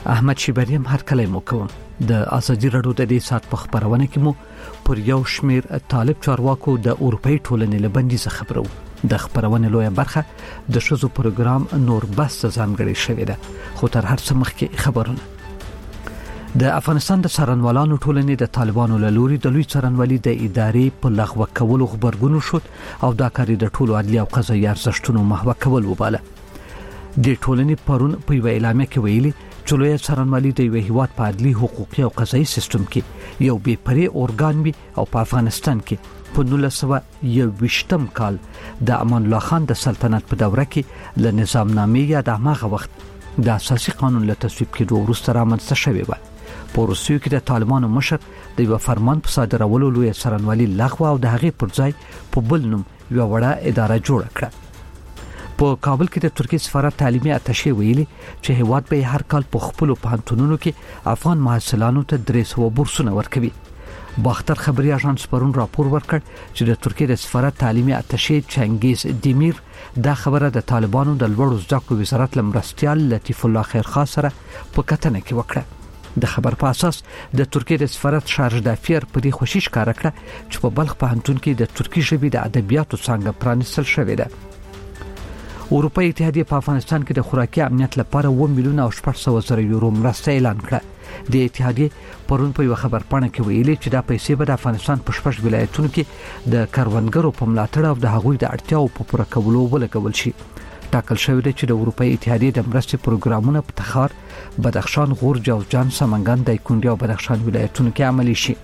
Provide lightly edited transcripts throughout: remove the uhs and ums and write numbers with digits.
احمد شیبری هم هر کله مو کوم د ازادي رادیو د دې سات په خبرونه کې مو پر یو شمیر طالب چارواکو د اروپאי ټولنې لبندیز خبرو د خبرونه لویه برخه د شذو پروګرام نور بس ځانګړی شوې ده خو تر هر څه مخکې خبرونه د افغانستان د څارنوالانو ټولنې د طالبانو له لوري د لوی څارنوالي د ادارې په لغوه کولو خبرګون شو او دا کاری د ټولو عدلي او قضایي ارزښتونو محو کول وباله د ټولنې پرون په یو اعلامیه کې ویلي چې لوی څارنوالي د یو هیواد په عدلي حقوقي او قضایي سیستم کې یو بې پرې اورګان وي او په افغانستان کې په 1921 کال د امان الله خان د سلطنت په دوره کې له نظامنامې یا د هغه وخت د اساسي قانون له تصویب کېدو وروسته رامنځته شوی و په روسیې کې د طالبانو مشر د یو فرمان په صادرولو لوی څارنوالي لغوه او د هغې پر ځای په بل نوم یو وړه اداره جوړه کړه په کابل کې د ترکیه سفارت تعلیمي اتشې ویلي چې هیواد به هر کال په خپل پوهنتونونو کې افغان محصلانو ته 300 بورسونه ورکوي باختر خبري اژانس پرون راپور ورکړ چې د ترکیه د سفارت تعلیمي اتشې چنګیز دیمیر دا خبره د طالبانو د لوړو زده کړو وزارت لمرستيال لطیف الله خیرخوا سره په کتنه کې وکړه د خبر په اساس د ترکیه د سفارت شارژ دافیر په دې خوشیش کار کړ چې په بلخ پوهنتون کې د ترکی ژبې د ادبیاتو څنګه پرانیستل شوې ده اروپאי اتحادیه په افغانستان کې د خوراکي امنیت لپاره 1 میلیون او 800 یورو مرسته اعلان کړه د اتحادیه پرون په یو خبر پاڼه کې ویلي چې دا پیسې به د افغانستان په شپږ ولایتونو کې د کاروانګرو په ملاتړ او د هغوی د اړتیاو په پوره کولو ولګول شي ټاکل شوی دی چې د اروپאי اتحادیه د مرستې پروګرامونه په تخار بدخشان غور جوزجان سمنګان دایکنډي او بدخشان ولایتونو کې عملي شي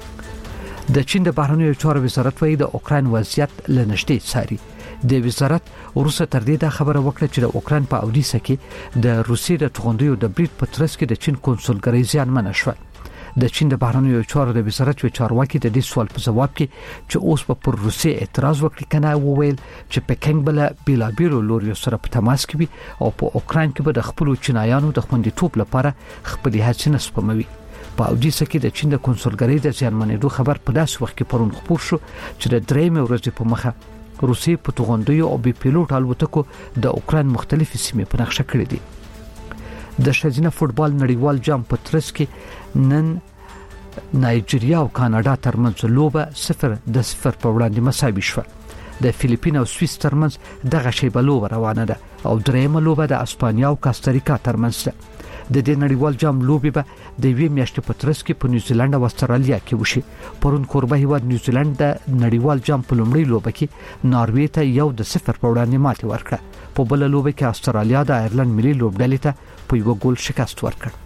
د چین د بهرنیو چارو وزارت وايي د اوکران وضعیت لنشټي څاري د وزارت وروسته تر دې دا خبره وکړه چې د اوکران په اودیسه کې د روسیې د توغندیو د بریټ په ترڅ کې د چین کنسولګری زیانمنه شوه د چین د بهرنیو چارو د وزارت چارواکي د دې سوال په جواب کې چې اوس په پر روسیې اعتراض وکړي کنه وویل چې پکینګ بل بیلابیلو لوري سره په تماس کې وي او په اوکران کې به د خپل چینایانو د خوندیتوب لپاره خپل هڅې نسپموي په اودیسه کې د چین د کنسولګری د زیانمنېدو خبر په داس وخت کې پرون خبر شو چې د درېمې ورځې په مخه روسیې په توغندیو او بي پیلوټ الوتکو د اوکران مختلفې سیمې په نقشه کړې دي د ښځینه فوتبال نړیوال جام په ترڅ کې نن نایجیریا او کاناډا ترمنځ لوبه 0-0 په وړاندې مساوي شوه د فلیپین او سویس ترمنځ دغه شیبه لوبه روانه ده او درېمه لوبه د اسپانیا او کاستاریکا ترمنځ ده د دې نړیوال جام لوبې به د یوې میاشتې په ترڅ کې په نیوزیلند او استرالیا کې وشي پرون کوربه هیواد نیوزیلند د نړیوال جام په لومړۍ لوبه کې ناروې ته 1-0 په وړاندې ماتې ورکړه په بل لوبه کې استرالیا د آیرلند ملي لوبډلې ته په یو ګول شکست ورکړ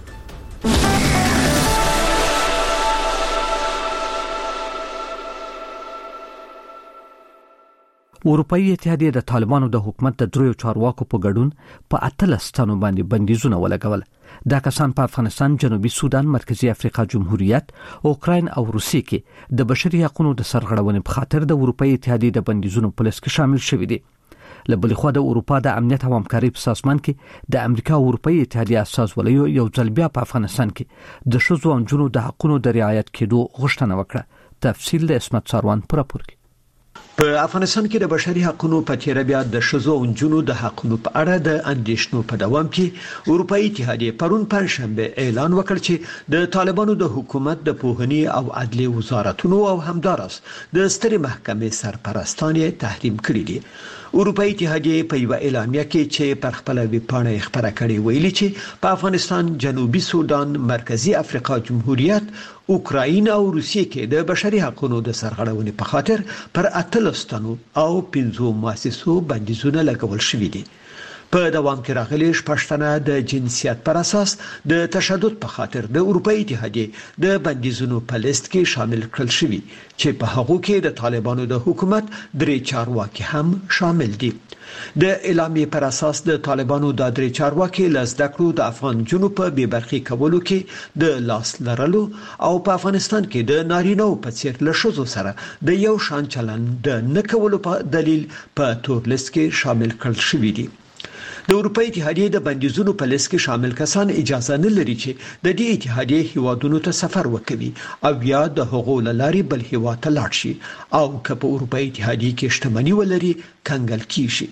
اروپאי اتحادیه د طالبانو د حکومت د دریو چارواکو په ګډون په 18 ستنو باندې بندیزونه ولګول دا کسان په افغانستان جنوبي سودان مرکزی افریقا جمهوریت اوکراین او روسیې کې د بشري حقوقو د سرغړونې په خاطر د اروپאי اتحادیه د بندیزونو په لست کې شامل شوي دي لبل خو د اروپا د امنیت او همکاري په سازمان کې د امریکا او اروپאי اتحادیه اساس ولیو یو ځل بیا په افغانستان کې د شذو او جنو د حقوقو د رعایت کېدو غوښتنه وکړه تفصیل د اسمت ساروان پر راپور کې په افغانستان کې د بشري حقوقو په تیر بیا د شذو او جنو د حقوقو په اړه د اندیشنو په دوام کې اروپאי اتحادیه پرون پنځشنبه اعلان وکړ چې د طالبانو د حکومت د پوهنې او عدلي وزارتونو او همدارس د سترې محکمې سرپرستانه تحریم کړی دي اروپאי اتحادیه په یو اعلامیه کې چې پر خپل ویبپاڼه خبره کړې ویلي چې په افغانستان جنوبي سودان مرکزی افریقا جمهوریت اوکراین او روسیې کې د بشري حقوقو د سرغړونې په خاطر پر 18 او 15 مؤسسو بندیزونه لګول شوي دي په دوام کې راغلي شپږتنه د جنسیت پر اساس د تشدد په خاطر د اروپאי اتحادیه د بندیزونو په لیست کې شامل کړل شوي چې په هغه کې د طالبانو د حکومت درې چارواکي هم شامل دي د اعلامیې پر اساس د طالبانو د درې چارواکي لزدکړو د افغان جنوب په بیبرخي کولو کې د لاس لرلو او په افغانستان کې د نارینه په څیر له شذو سره د یو شان چلن د نکولو په دلیل په تور لیست کې شامل کړل شوي دي د اروپאי اتحادیه د بندیزونو په لیست کې شامل کسان اجازه نه لري چې د دې اتحادیه هیوادونو ته سفر وکړي او یا د حقوق لاري بل هیواد ته لاړ شي او که په اروپאי اتحادیه کې شتمنۍ ولري کنګل کیږي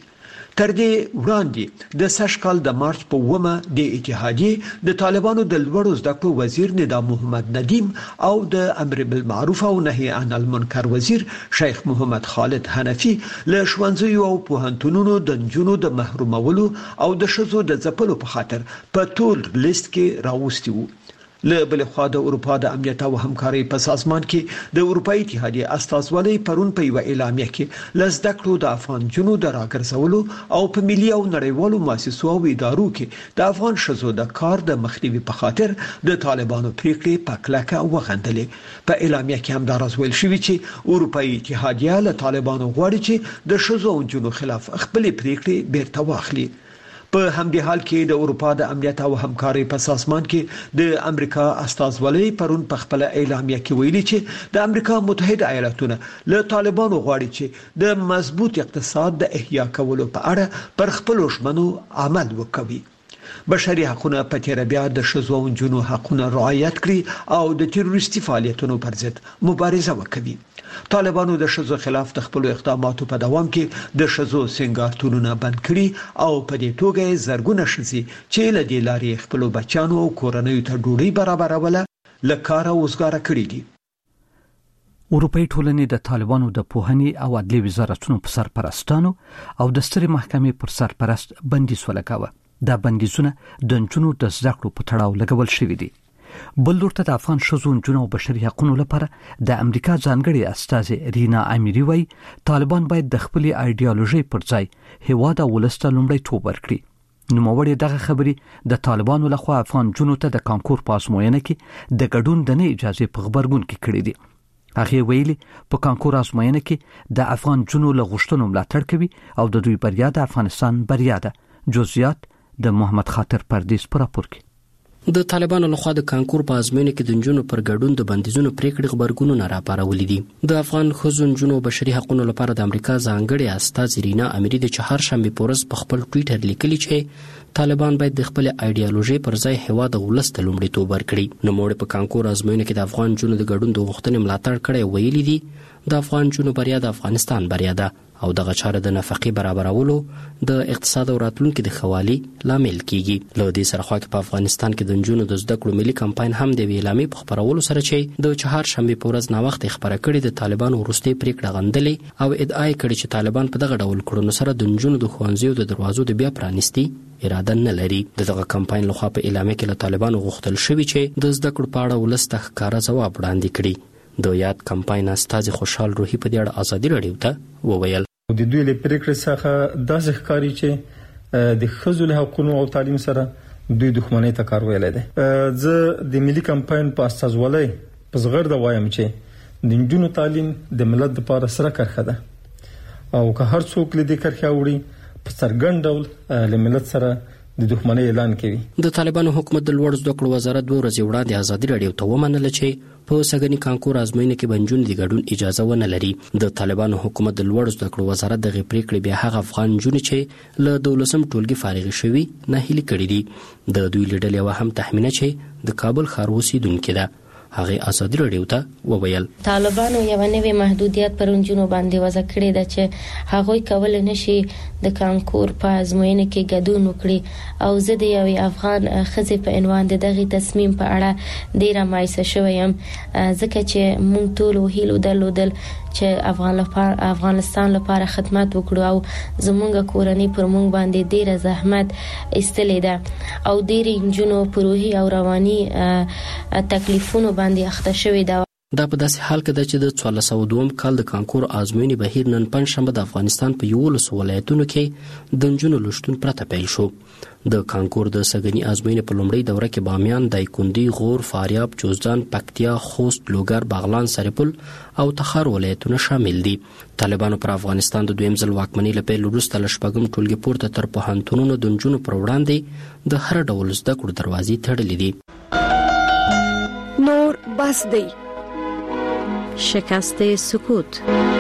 تر دې وړاندې د سشکال د مارچ په 9 د اتحادیې د طالبانو د لوړو زده کړو وزیر ندا محمد ندیم او د امر بالمعروف او نهي عن المنکر وزیر شیخ محمد خالد حنفي له ښوونځیو او پوهنتونونو د نجونو د محرومولو او د ښځو د ځپلو په خاطر په ټول لیست کې راوستي وو. له بل خوا د اروپا د امنیت او همکارۍ په سازمان کې د اروپאי اتحادیې استازولۍ پرون په یو اعلامیه کې لزده کړو د افغان جنو د راګرځولو او په ملي او نړیوالو مؤسسو او ادارو کې د افغان شذو د کار د مخنیوي په خاطر د طالبانو پریکړې په کلکه وغندلې. په اعلامیه کې هم دا راځول شوی چې اروپאי اتحادیه له طالبانو غواړي چې د شذو او جنو خلاف خپل پریکړې بیرته واخلي. په همدې حال کې د اروپا د امنیت او همکارۍ په سازمان کې د امریکا استازولۍ پرون په خپل اعلامیه کې ویلي چې د امریکا متحده ایالاتونه له طالبانو غواړي چې د مضبوط اقتصاد د احیا کولو په اړه پر خپل ژمنو عمل وکړي. بشري حقوقونه په تیر بیا د شذو او جنو حقوقونه رعایت کړي او د تروریستي فعالیتونو پر ضد مبارزه وکړي. طالبانو د شذو خلاف د خپل اقداماتو په دوام کې د شذو سنگارتونونه بند کړي او په دې توګه زرګونه شذي چې له دې لارې خپل بچانو او کورنیو ته ډوډۍ برابروله لکاره وزګاره کړي دي. اروپאי ټولنې د طالبانو د پوهنې او عدلي وزارتونو په سرپرستانو او د سترې محکمې پر سرپرست بندیز ولګاوه. دا بندیزونه د نجونو د زده کړو په تړاو لګول شوي دي. بل لورته د افغان شذو نجونو او بشري حقوقو لپاره د امریکا ځانګړي استازي رینا امیری وایي طالبان باید د خپل ایډیالوژي پر ځای هیواد او ولسته لومړیتوب ورکړي. نوموړي دغه خبرې د طالبانو لخوا افغان جنونو ته د کانکور په ازموینه کې د ګډون د نه اجازه په خبرګون کې کړې دي. هغه ویلي په کانکور ازموینه کې د افغان جنونو له غوښتنو ملاتړ کوي او د دوی بریا د افغانستان بریا ده. جزئیات د محمد خاطر پردیس پر راپور کې. د طالبانو لخوا د کانکور په ازموینه کې د نجونو پر ګډون د بندیزونو پریکړې خبرګونونه راپارولې دي. د افغان ښځو نجونو بشري حقوقو لپاره د امریکا ځانګړي استاذ رینا امیری د چهارشنبه په ورځ په خپل ټویټر لیکلي چې طالبان باید د خپل ایډیالوژي پر ځای هیواد او ولس ته لومړیتوب ورکړي. نو موږ په کانکور ازموینه کې د افغان نجونو د ګډون د غوښتنې ملاتړ کړی ویلي دي د افغان نجونو بریا د افغانستان بریا ده او دغه چاره د نفقې برابرولو د اقتصاد او راتلونکو د خوالي لامل کیږي. له دې سره خو په افغانستان کې د نجونو د زده کړو ملي کمپاین هم د ویلامي په خبرولو سره چې د چهارشنبه په ورځ نا وخت خبره کړې د طالبانو وروستي پریکړه غندلې او ادعا کړې چې طالبان په دغه ډول کړنو سره د نجونو د ښوونځیو د دروازو د بیا پرانیستي اراده نه لري. دغه کمپاین لخوا په اعلامیه کې له طالبانو غوښتل شوی چې د زده کړو په اړه ولست ښکارا ځواب وړاندې کړي. د یاد کمپاین استاذ خوشحال روحي په دې اړه ازادي راډیو ته وویل د دوی له پریکړې څخه داسې ښکاري چې د ښځو له حقوقو او تعلیم سره دوی دښمنۍ ته کار ویل دي. زه د ملي کمپاین په استازولۍ په زغرده وایم چې د نجونو تعلیم د ملت لپاره سره کرخه ده او که هر څوک له دې کرخه وړي په څرګند ډول له ملت سره د دښمنۍ اعلان کوي. د طالبانو حکومت د لوړ زده کړو وزارت 2 ورځې وړاندې ازادي راډیو ته ومنل چې په سګنی کانکور ازموینه کې بنجون د ګډون اجازه ونه لري. د طالبانو حکومت د لوړ زده کړو وزارت د پریکړې بیا هغه افغان جون چې له 12 ټولګي فارغ شوي نه هلي کړي دي. د دوی لیدل یو هم تخمینه چې د کابل ښار اوسیدونکو ده. هغه ازادي راډیو ته وویل طالبانو یو نوې محدودیت پر نجونو باندې وضع کړې ده چې هغه کول نشي د کانکور په ازموینه کې ګډون وکړي او زه د یو افغان خزې په عنوان دغه تصمیم په اړه ډیره مایوسه شوم ځکه چې مونږ ټول هیلو درلودل چې افغانستان لپاره خدمت وکړو او زموږ کورنۍ پر مونږ باندې ډیره زحمت ایستلې ده او ډیره نجونو په روحي او رواني تکلیفونو باندې اخته شوې ده. دا په داسې حال کې ده چې د 1402 کال د کانکور ازموینې بهیر نن پنځشنبه د افغانستان په 11 ولایتونو کې د نجونو لوشتون پرته پیل شو. د کانکور د سګنی ازموینې په لومړۍ دوره کې بامیان، دایکندي، غور، فاریاب، جوزجان، پکتیا، خوست، لوګر، بغلان، سرپل او تخار ولایتونه شامل دي. طالبانو پر افغانستان د دویم ځل واکمنۍ له پیل وروسته له شپږم ټولګي پورته تر پوهنتونونو د نجونو پر وړاندې د هر ډول زده کړو دروازې تړلې دي. نور بس دی شکست سکوت.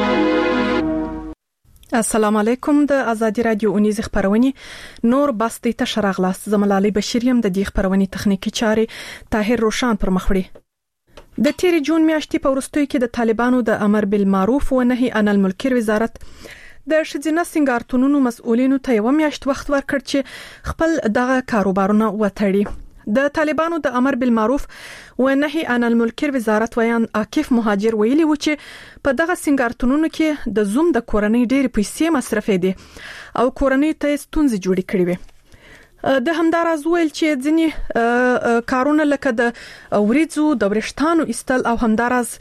السلام علیکم. د ازادي رادیو اونیز خبرونه نور بس دی ته شرغلاس زملالي بشریم د دې خبرونه تخنیکی چاري طاهر روشان پر مخ وړي. د تیر جون میاشتې په وروستیو کې د طالبانو د امر بالمعروف و نهي عن المنکر وزارت د شذینه سنگارتونونو مسؤلینو ته یو میاشت وخت ورکړ چې خپل دغه کاروبارونه وتړي. د طالبانو د امر بالمعروف و نهي عن المنکر وزارت ویان عاکف مهاجر ویلي و چې په دغه سنگارتونونو کې د زوم د کورنۍ ډېر پیسې مصرفې دي او کورنۍ ته ستونزې جوړې کړې وي. د همداراز ویل چې ځینی کارونه لکه د وریځو د ورشتانو استل او همداراز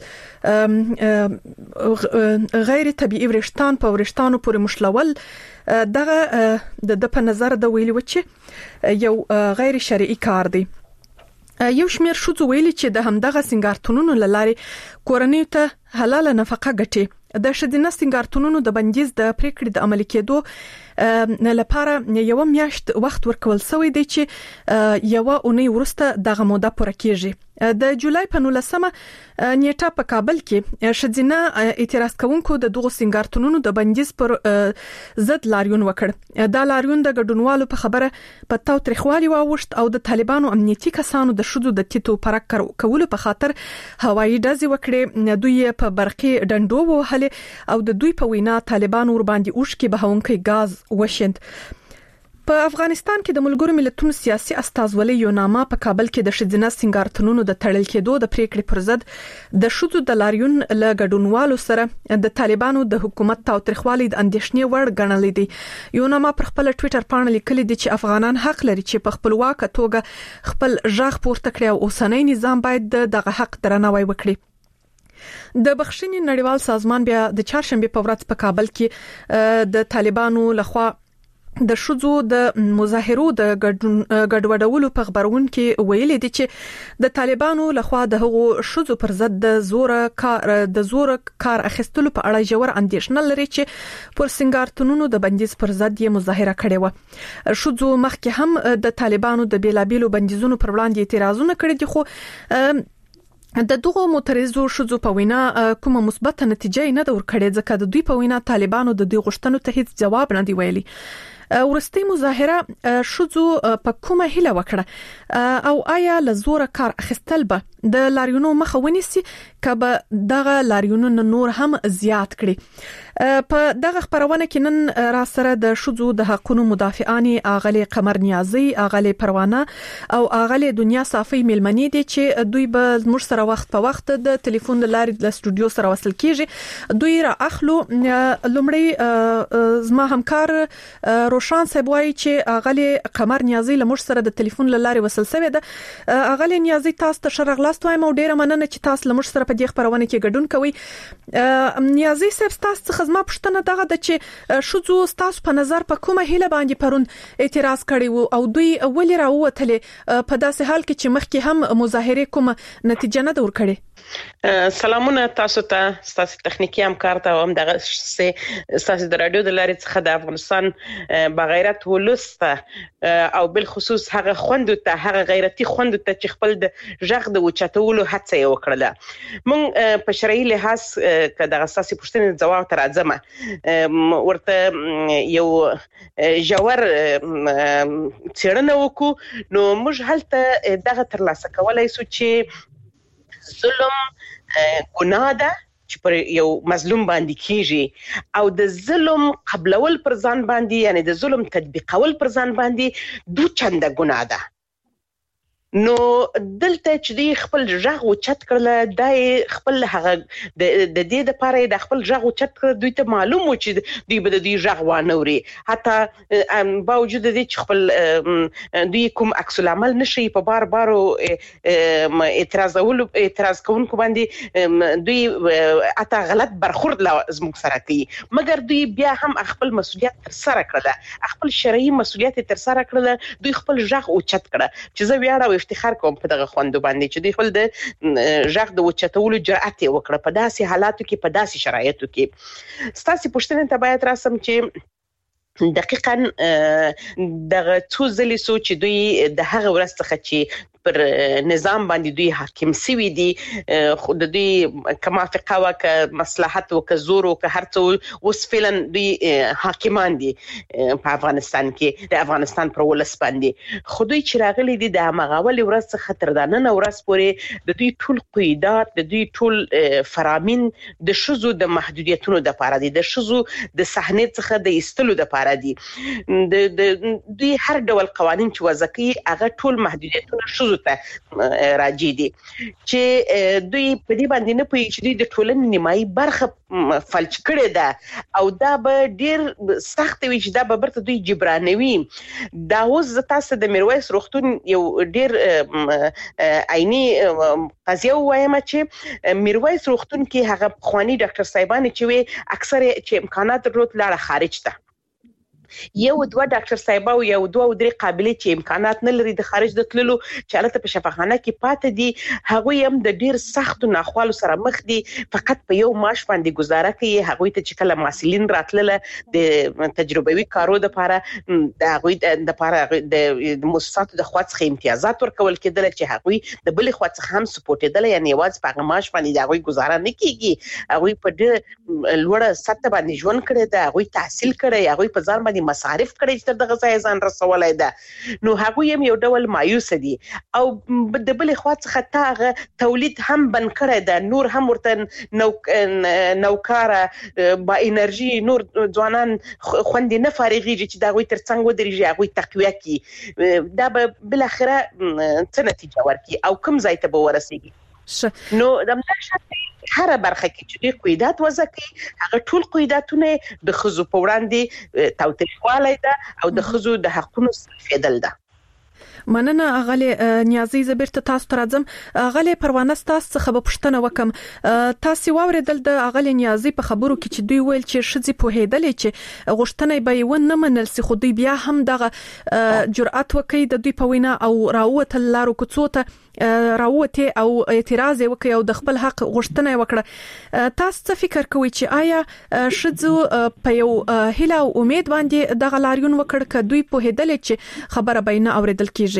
غیر طبيعي ورشتان په ورشتانو پورې مشلول دغه د په نظر د ویلي و چې یو غیر شرعي کار دی. یو شمېر شوڅ ویلي چې د همدغه سنگارتونونو لارې کورنۍ ته حلاله نفقه ګټي. د شذینه سنگارتونونو د بندیز د پریکړې د عملي کېدو لپاره یو میاشت وخت ورکول شوی دی چې یو اونۍ وروسته دغه موده پوره کیږي. د جولای په 19مه نیټه په کابل کې شذینه اعتراض کوونکو د دغه سنگارتونونو د بندیز پر ضد لاریون وکړ. دا لاریون د ګډونوالو په خبره په تاوتریخوالي واوښت او د طالبانو امنیتي کسانو د شذو د تیتو پرک کولو په خاطر هوایي ډزې وکړې. دوی په برقي ډنډو وهلې او د دوی په وینا طالبانو ور باندې اوښکي بهونکي غاز وشند. په افغانستان کې د ملګرو ملتونو سیاسي استازولۍ یو نامه په کابل کې د شذینه سنگارتونونو د تړل کېدو د پریکړې پر ضد د شذو د لاریون له ګډونوالو سره د طالبانو د حکومت تاوتریخوالي د اندېښنې وړ ګڼلې دي. یو نامه پر خپل ټوئیټر باندې لیکلي دي چې افغانان حق لري چې په خپلواک توګه خپل ژغ پورته کړي او اوسنۍ نظام باید دغه حق درناوی وکړي. د بخښنې نړیوال سازمان بیا د چهارشنبه په ورځ په کابل کې د طالبانو لخوا د شذو د مظاهرو د ګډوډولو په خبرون کې ویلي دي چې د طالبانو لخوا د هغو شذو پر ضد د زور کار اخیستلو په اړه جوړ اندېښنه لري چې پر سنگارتونونو د بندیز پر ضد یې مظاهره کړې و. شذو مخکې هم د طالبانو د بیلابیلو بندیزونو پر وړاندې اعتراضونه کړي دي خو د دغه معترضو شذو په وینا کومه مثبت نتیجه نه د ورکړې ځکه د دوی په وینا طالبانو د دې غوښتنو ته هیڅ جواب نه دی ویلي. ورستي مظاهره شذو په کومه هله وکړه او آیا له زور کار اخیستل به د لاریونو مخه ونیسي کبه دغه لاریونو نور هم زیات کړي. په دغه خبرونه کې نن را سره د شذو د حقوقو مدافعان اغلی قمر نیازی، اغلی پروانه او اغلی دنیا صافی ملمنی دي چې دوی به موږ سره وخت په وخت د ټلیفون لارې د استودیو سره وصل کیږي. دوی را اخلو لومړی زما همکار روشان صاحب وایي چې اغلی قمر نیازی لمر سره د ټلیفون لارې وصل شوی ده. اغلی نیازی تاسو ته شرغلاست وایم او ډیره مننه چې تاسو لمر سره په دې خبرونه کې ګډون کوي. نیازی صاحب تاسو څخه زما پوښتنه دغه د چې شذو تاسو په نظر په کومه هله باندې پرون اعتراض کړی وو او دوی ولې راووتلې په داسې حال کې چې مخکې هم مظاهره کومه نتیجه نه ور کړې؟ سلامونه تاسو ته، تاسو تخنیکی همکار ته هم دغه تاسو د رادیو د لارې څخه د افغانستان بغیرت ولسته او بل خصوص هغه خوند ته هغه غیرتی خوند ته چې خپل د ژغ د وچتولو هڅه یې وکړه. مونږ په شرعي لحاظ کله اساسي پوښتنې جواب تر ازمه ورته یو جوړ څېړنه وکړو نو موږ هلته دغه ترلاسه کولای شو چې ظلم ګناه ده چې پر یو مظلوم باندې کیږي او د ظلم قبلول پر ځان باندې یعنی د ظلم تطبیقول پر ځان باندې دوه چنده ګناه ده. نو دلته چې دی خپل ژغ او چت کړل دای خپل هغه د دې د پاره د خپل ژغ او چت کړ دوی ته معلوم و چې دوی به د دې ژغ وانوري حتی باوجود د دې خپل دوی کوم عکس العمل نشي په بار اعتراض کوونکو باندې دوی اته غلط برخورد زموږ سره کوي مګر دوی بیا هم خپل مسولیت تر سره کړل خپل شرعي مسولیت تر سره کړل دوی خپل ژغ او چت کړ چې زه ویاړم افتخار کوم په دغه خوند باندې چې دوی خپل د ژغ د وچتولو جرأت وکړه په داسې حالاتو کې په داسې شرایطو کې. ستاسو پوښتنه ته باید راسم چې دقیقاً دغه څو ځلې سوچ دوی د هغه ورځ څخه چې پر نظام باندې دوی حاکم سوي دي، خو د دوی کما فقاوه ک مصلحت او ک زور او ک هر څه اوس فعلا دوی حاکمان دي په افغانستان کې، د افغانستان پر ولس باندې. خو دوی چې راغلي دي د مغاول ورځ څخه تر دانه ورځ پورې د دوی ټول قیدات، د دوی ټول فرامین د شذو د محدودیتونو د پاره دي، د شذو د صحنه څخه د استلو د پاره دي. د دوی هر ډول قوانين چې وضع کوي هغه ټول محدودیتونه شذو ته راځي دي، چې دوی په دې باندې نه پوي چې دوی د ټولنې نیمایي برخه فلج کړي ده او دا به ډیر سخت وي چې دا به برته دوی جبرانوي. دا اوس تاسو د میرویس روغتون یو ډیر عیني قضیه وایم چې میرویس روغتون کې هغه خواني ډاکټر صاحبانه چې وي اکثر چې امکانات درلود لاړه خارج ته، یو دوه ډاکټر صاحب او یو دوه درې قابلیت چې امکانات نه لري د خارج د تللو چې حالت په شفاخانه کې پاتې دي، هغه هم د ډیر سخت ناخوالو سره مخ دي، فقط په یو معاش باندې گزاره کوي. هغه ته چې کله محصلین راتلله د تجربوي کارو د لپاره د هغه د لپاره د مؤسساتو د خوا څخه امتیازات ورکول کېدل چې هغه د بل خوا څخه هم سپورټېدل، یعنی واځ په معاش باندې هغه گزاره نه کیږي. هغه په ډیر لوړه سطح باندې ژوند کړي ده، هغه تحصیل کړي، هغه په ځان باندې مصارف کړي چې دغه ځای ځان رسولای ده. نو هغه یو ډول مایوس دي او د بل خوا څخه تاغه تولید هم بن کړي ده، نور هم ورته نوکاره با انرژي نور ځوانان خوندې نه فارغيږي چې دا غوي ترڅنګ ودرېږي، هغه تقویه کی دا به بل اخره څه نتیجه ورکړي او کوم ځای ته به ورسیږي. نو د هر برخه کې چې دوی قیدات وضع کوي هغه ټول قیداتونه د خزو په وړاندې تاوتریخوالی ده او د خزو د حقونو استفادل ده. مننه اغلی نیازي زبرته تاسو ترځم. اغلی پروانه تاسو څخه به پوښتنه وکم، تاسو واوریدل د اغلی نیازي په خبرو کې چې دوی ویل چې شذې په هیدلې چې غوښتنې به یې ونه منل سي، خو دوی بیا هم دغه جرأت وکړي د دوی په وینا او راوته لارو کوڅو ته راوته او اعتراض وکړي او د خپل حق غوښتنه وکړه. تاسو څه فکر کوئ چې آیا شذو په یو هیله او امید باندې دغه لاریون وکړ ک دوی په هیدلې چې خبره بینه اوریدل کیږي؟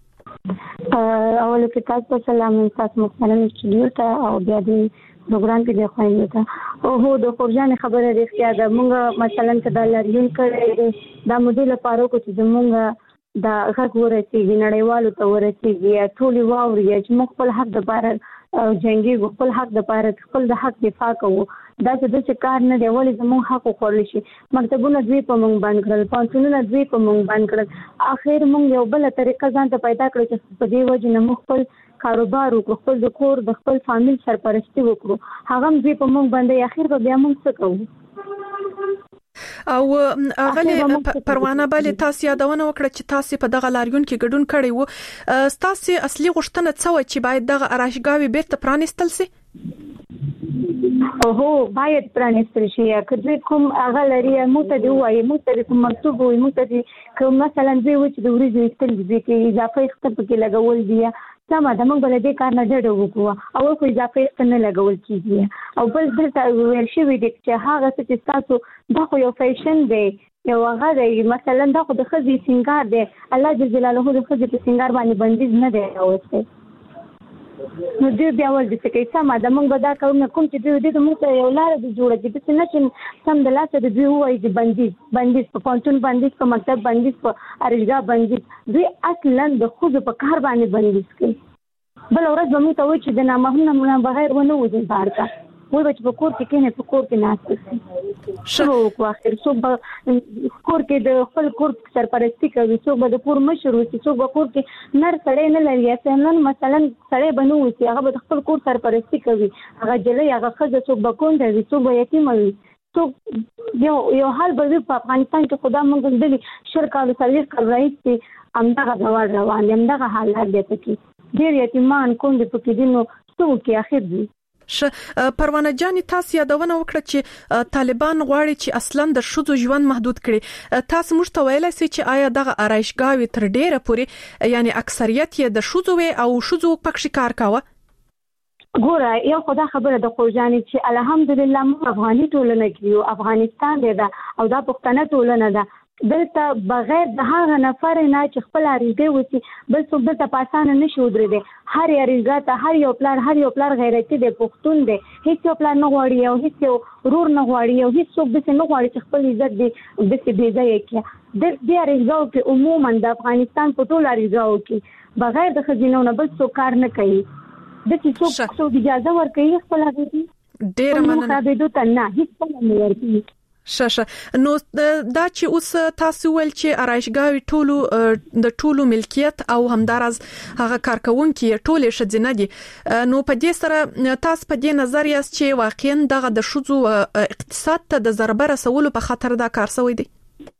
اول کې تاسو سلام تاسو محترم سټوډیو ته او بیا د پروګرام کې د خوایندو ته او هو د خورجان خبره رښتیا ده. مونږ مثلا کدا لاریون کړی دا مودې لپاره کو چې مونږ دا غږ ورسیږي نړیوالو ته ورسیږي، ټول واوري چې موږ خپل حق د پاره جنگي خپل حق د پاره خپل د حق دفاع کوو. دا څه کار نه دی، ولې زموږ حق خورل شي. مکتبونه دوی په موږ باندې کړل، پانتونونه دوی په موږ باندې کړل، اخر موږ یو بل طریقه ځان ته پیدا کړو چې په دې وجه نه موږ خپل کاروبار وکړو، خپل د کور د خپل فامیل سرپرستی وکړو، هغه دوی په موږ باندې اخر به بیا موږ څه کوو. او اغلی پروانه بل تاسو یادونه وکړه چې تاسو په دغه لاریون کې ګډون کړی وو، تاسو اصلي غوښتنه څه و چې باید دغه ارایشګاوي بیرته پرانیستل شي؟ هو باید پرانیستل شي. کله کوم هغه لري مو ته دی وایي، مو ته کوم مکتوب وي، مو ته کوم مثلا دی چې د ورځې استل دي کې اضافه خطر پکې لګول دي، سم ده موږ بل دې کار نه ډډه وکړو او خو اضافه خطر نه لګول کیږي. او بل دلته ویل شوی دی چې هغه چې تاسو دا خو یو فیشن دی، یو هغه دی مثلا دا خو د خزي سنگار دی، الله جل جلاله د خزي په سنگار باندې بندیز نه دی راوسته. نو دوی بیا ول دي چې سم ده موږ به دا کوم چې دوی دې موږ یو لار د جوړه کې د چې سم د لاسه د دوی وایي د بندیز په پانتون بندیز په مکتب بندیز په ارشګاه بندیز، دوی اصلا د خود په کار باندې بندیز کوي. بل ورځ به موږ ته وایي چې د نامحرمه بغیر ونه وځي بهر کا وای بچ په کور کې کینې په کور کې ناست شو کو اخر څو کور کې د خپل کور سرپرستی کوي، څو به د کور مشر وي، څو به کور کې نر سړی نه لري، اصلا مثلا سړی بنو وي هغه به خپل کور سرپرستی کوي، هغه جلې هغه خزه څو به کون دی، څو به یتیم وي. تو یو حال به په افغانستان کې خدا مونږ دلی شرکالو سرویس کول راځي همدغه ډول روان دي، همدغه حالات دي چې ډېر یتیمان کوم د پکې دینو څو کې اخر دي. پروانه جان تاسو یادونه وکړه چې طالبان غواړي چې اصلا د شذو ژوند محدود کړي. تاسو موږ ته ویلای سئ چې آیا دغه آرایشګاوي تر ډیره پورې یعنی اکثریت یې د شذو او شذو پکې کار کاوه؟ ګوره یو خدا خبره د خوجانی چې الحمدلله موږ افغاني ټولنه کې یو، افغانستان دی دا او دا پښتنه ټولنه ده، دلته بغیر د هغه نفر نه چې خپل اړیکې وسی بل څوک دلته پاسانه نشي ودرېدي. هر اړیکه ته هر یو پلار غیرتي دی، پښتون دی، هیڅ یو پلار نه غواړي او هیڅ یو ورور نه غواړي او هیڅ څوک دې نه غواړي چې خپل عزت دې بې ځای کړي. د دې اړیکو کې عموما د افغانستان په ټول اړیکو کې بغیر د خزینو نه بل څوک کار نه کوي. د څوک اجازه ورکوي خپل اړیکې ډېر مننه د ته نه هیڅ نه ورکوي. شاشه نو دا چې اوس تاسو ول چې آرایشګاوي د ټولو ملکیت او همدارز هغه کارکونکو ټوله شذنه دي، نو په دې سره تاسو په دې نظر یاست چې واقعا دغه د شذو اقتصاد ته د ضربه رسولو په خاطر دا کار شوی دی؟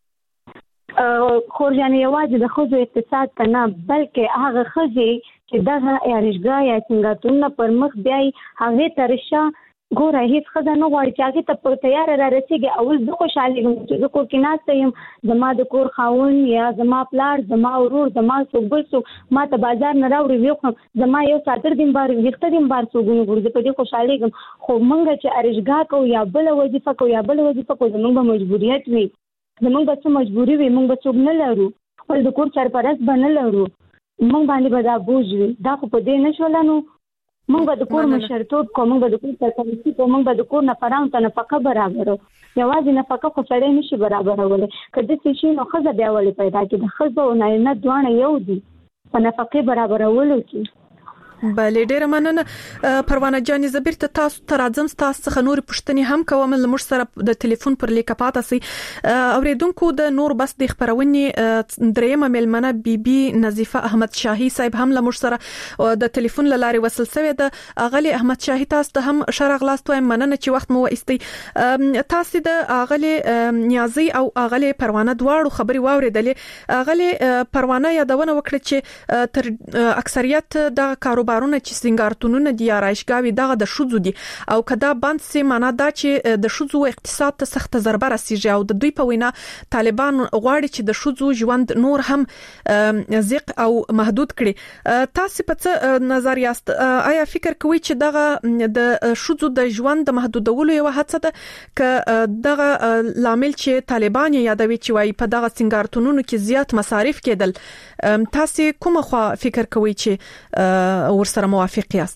خورجانې یوازې د خزو اقتصاد ته نه بلکې هغه خزي چې دغه آرایشګاه یا څنګه پر مخ بیاي هغه ترشه ګوره هیڅ خزه نه غواړي چې هغه ته په تیار را رسیږي. اول زه خوشاله یم چې زه کور کې ناسته یم، زما د کور خاون یا زما پلار زما ورور زما څوک بل څوک ما ته بازار نه راوړي وي، خو زما یو ساتر دین بار ویخته دین بار څوګونه ګورځي په دې خوشاله یم. خو مونږ چې آرایشګاه کو یا بل وظیفه کو زموږ به مجبوریت وي، زموږ به څه مجبوري وي، مونږ به څوک نه لرو، خپل د کور سرپرست به نه لرو، مونږ باندې به دا بوج وي. دا خو په دې نشولانو مونږ به د کور مشرتوب کوو، مونږ به د کور سرپرستي کوو، مونږ به د کور نفرانو ته نفقه برابرو. یوازې نفقه خو سړی نشي برابرولای. که داسې شي نو ښځه بیا ولې پیدا کړي؟ د ښځو او نارینه دواړه یو دي په نفقې برابرولو کې. بله ډیره مننه پروانه جان. زبیر ته تاسو ته راځم، تاسو څخه نور پوښتنې هم کوم. لمر سره د ټلیفون پر لیکه پاتې سي اوریدونکو د نور بس د خبرونې درېمه ملمنه بي نظیفه احمد شاهي صاحب هم لمر سره د ټلیفون لاري وصل شوی د اغلی احمد شاهي. تاسو ته هم شرغ لاست وایم، مننه چې وخت مو واستي. تاسو د اغلی نیازي او اغلی پروانه دواړو خبري واوریدلې. اغلی پروانه یادونه وکړه چې تر اکثریت د کاروبار چې سنگارتونونه دی آرایشګاوي دغه د شذو دي او کدا بند سي معنا دا چې د شذو اقتصاد ته سخت ضربه رسیږي او د دوی په وینا طالبان غواړي چې د شذو ژوند نور هم ضيق او محدود کړي. تاسو په څه نظر یاست؟ آیا فکر کوئ چې دغه د شذو د ژوند د محدودولو یو هڅه ده ک دغه لامل چې طالبان یادوي چې وايي په دغه سنگارتونونو کې زیات مصارف کېدل؟ تاسو کومه خوا فکر کوئ چې ورسره موافق یاست؟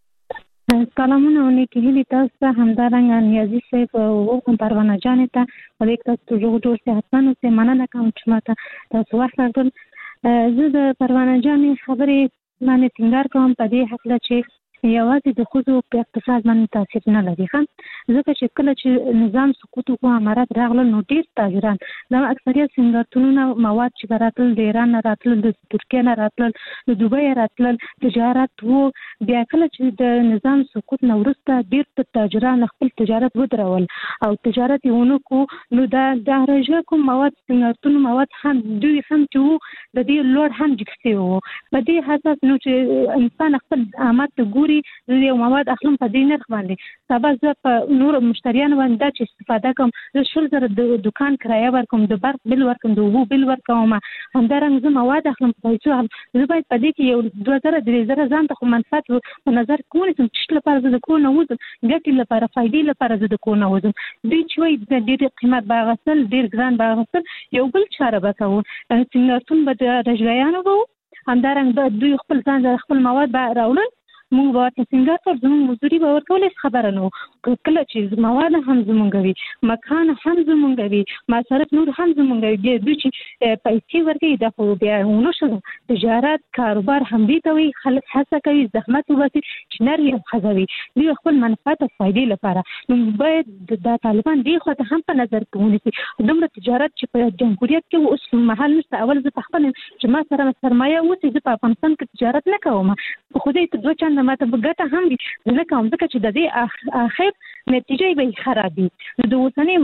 سلامونه ونیکي هلی تاسو همدارنګه نیازي صاحب او پروانه جان ته ولیک تاسو جوړ شي حتمن سه مننه کوم چې ماته تاسو وخت راکړل. زه د پروانه جان خبرې باندې ټینګار کوم په دې حق چې یوازې د خزو په اقتصاد باندې تاثیر نه لري. ځکه چې کله چې نظام سقوط او امارات راغلل نو ډیر تاجران د اکثریت سنگارتونونو مواد چې راتل د ایران راتل د ترکیه نه راتل د دوبۍ راتل تجارت وو. بیا کله چې د نظام سقوط نو وروسته ډیر تاجران خپل تجارت ودرول او تجارت یې ونکو نو دا د راځه کوم مواد سنگارتونو مواد هم دوی هم چې د دې لوړ هم جکسي وو. په دې حساس نو چې انسان خپل آمد ګوري یو مواد اخلم په دې نرخ باندې سبا زه په نور مشتریان باندې چې استفاده کوم د شل زره د دکان کرایه ورکوم د برق بل ورکوم د وو بل ورکوم همدارنګه زه مواد اخلم په څو زه باید په دې کې یو 2000 ځان ته منفعت په نظر کوم چې لپاره د کو نه وځم ګټې لپاره فائدې لپاره د کو نه وځم دې چې د ډېر قیمت باغسل ډېر ګران باغسل یو بل چاره وکاو څنګه څون به د رجلایانو وو همدارنګه دوی خپل ځان خپل مواد به راوړل مونږ ورته څنګه تر زموږ مزدوري به ورکول خبره نه کله چې مواد هم زمونږوي مکان هم زمونږوي مصارف نور هم زمونږوي دوی چې پیسې ورکوي د خو بیا ونه شو تجارت کاروبار هم دي کوي خلک هڅه کوي زحمت وباسي چې نری خزوي دوی خپل منفعت او فائدې لپاره نو باید د طالبان دی خو ته هم په نظر کې ونیسي دومره تجارت چې په جمهوریت کې اوس محل نشته اول زه په خپل چې ما سره سرمایه اوسې زه په افغانستان کې تجارت نه کوم خو دې ته دوه چنده ماته بغته هم دي ځکه هم ځکه چې د دې اخر نتیجه به خرابې د اوسنۍ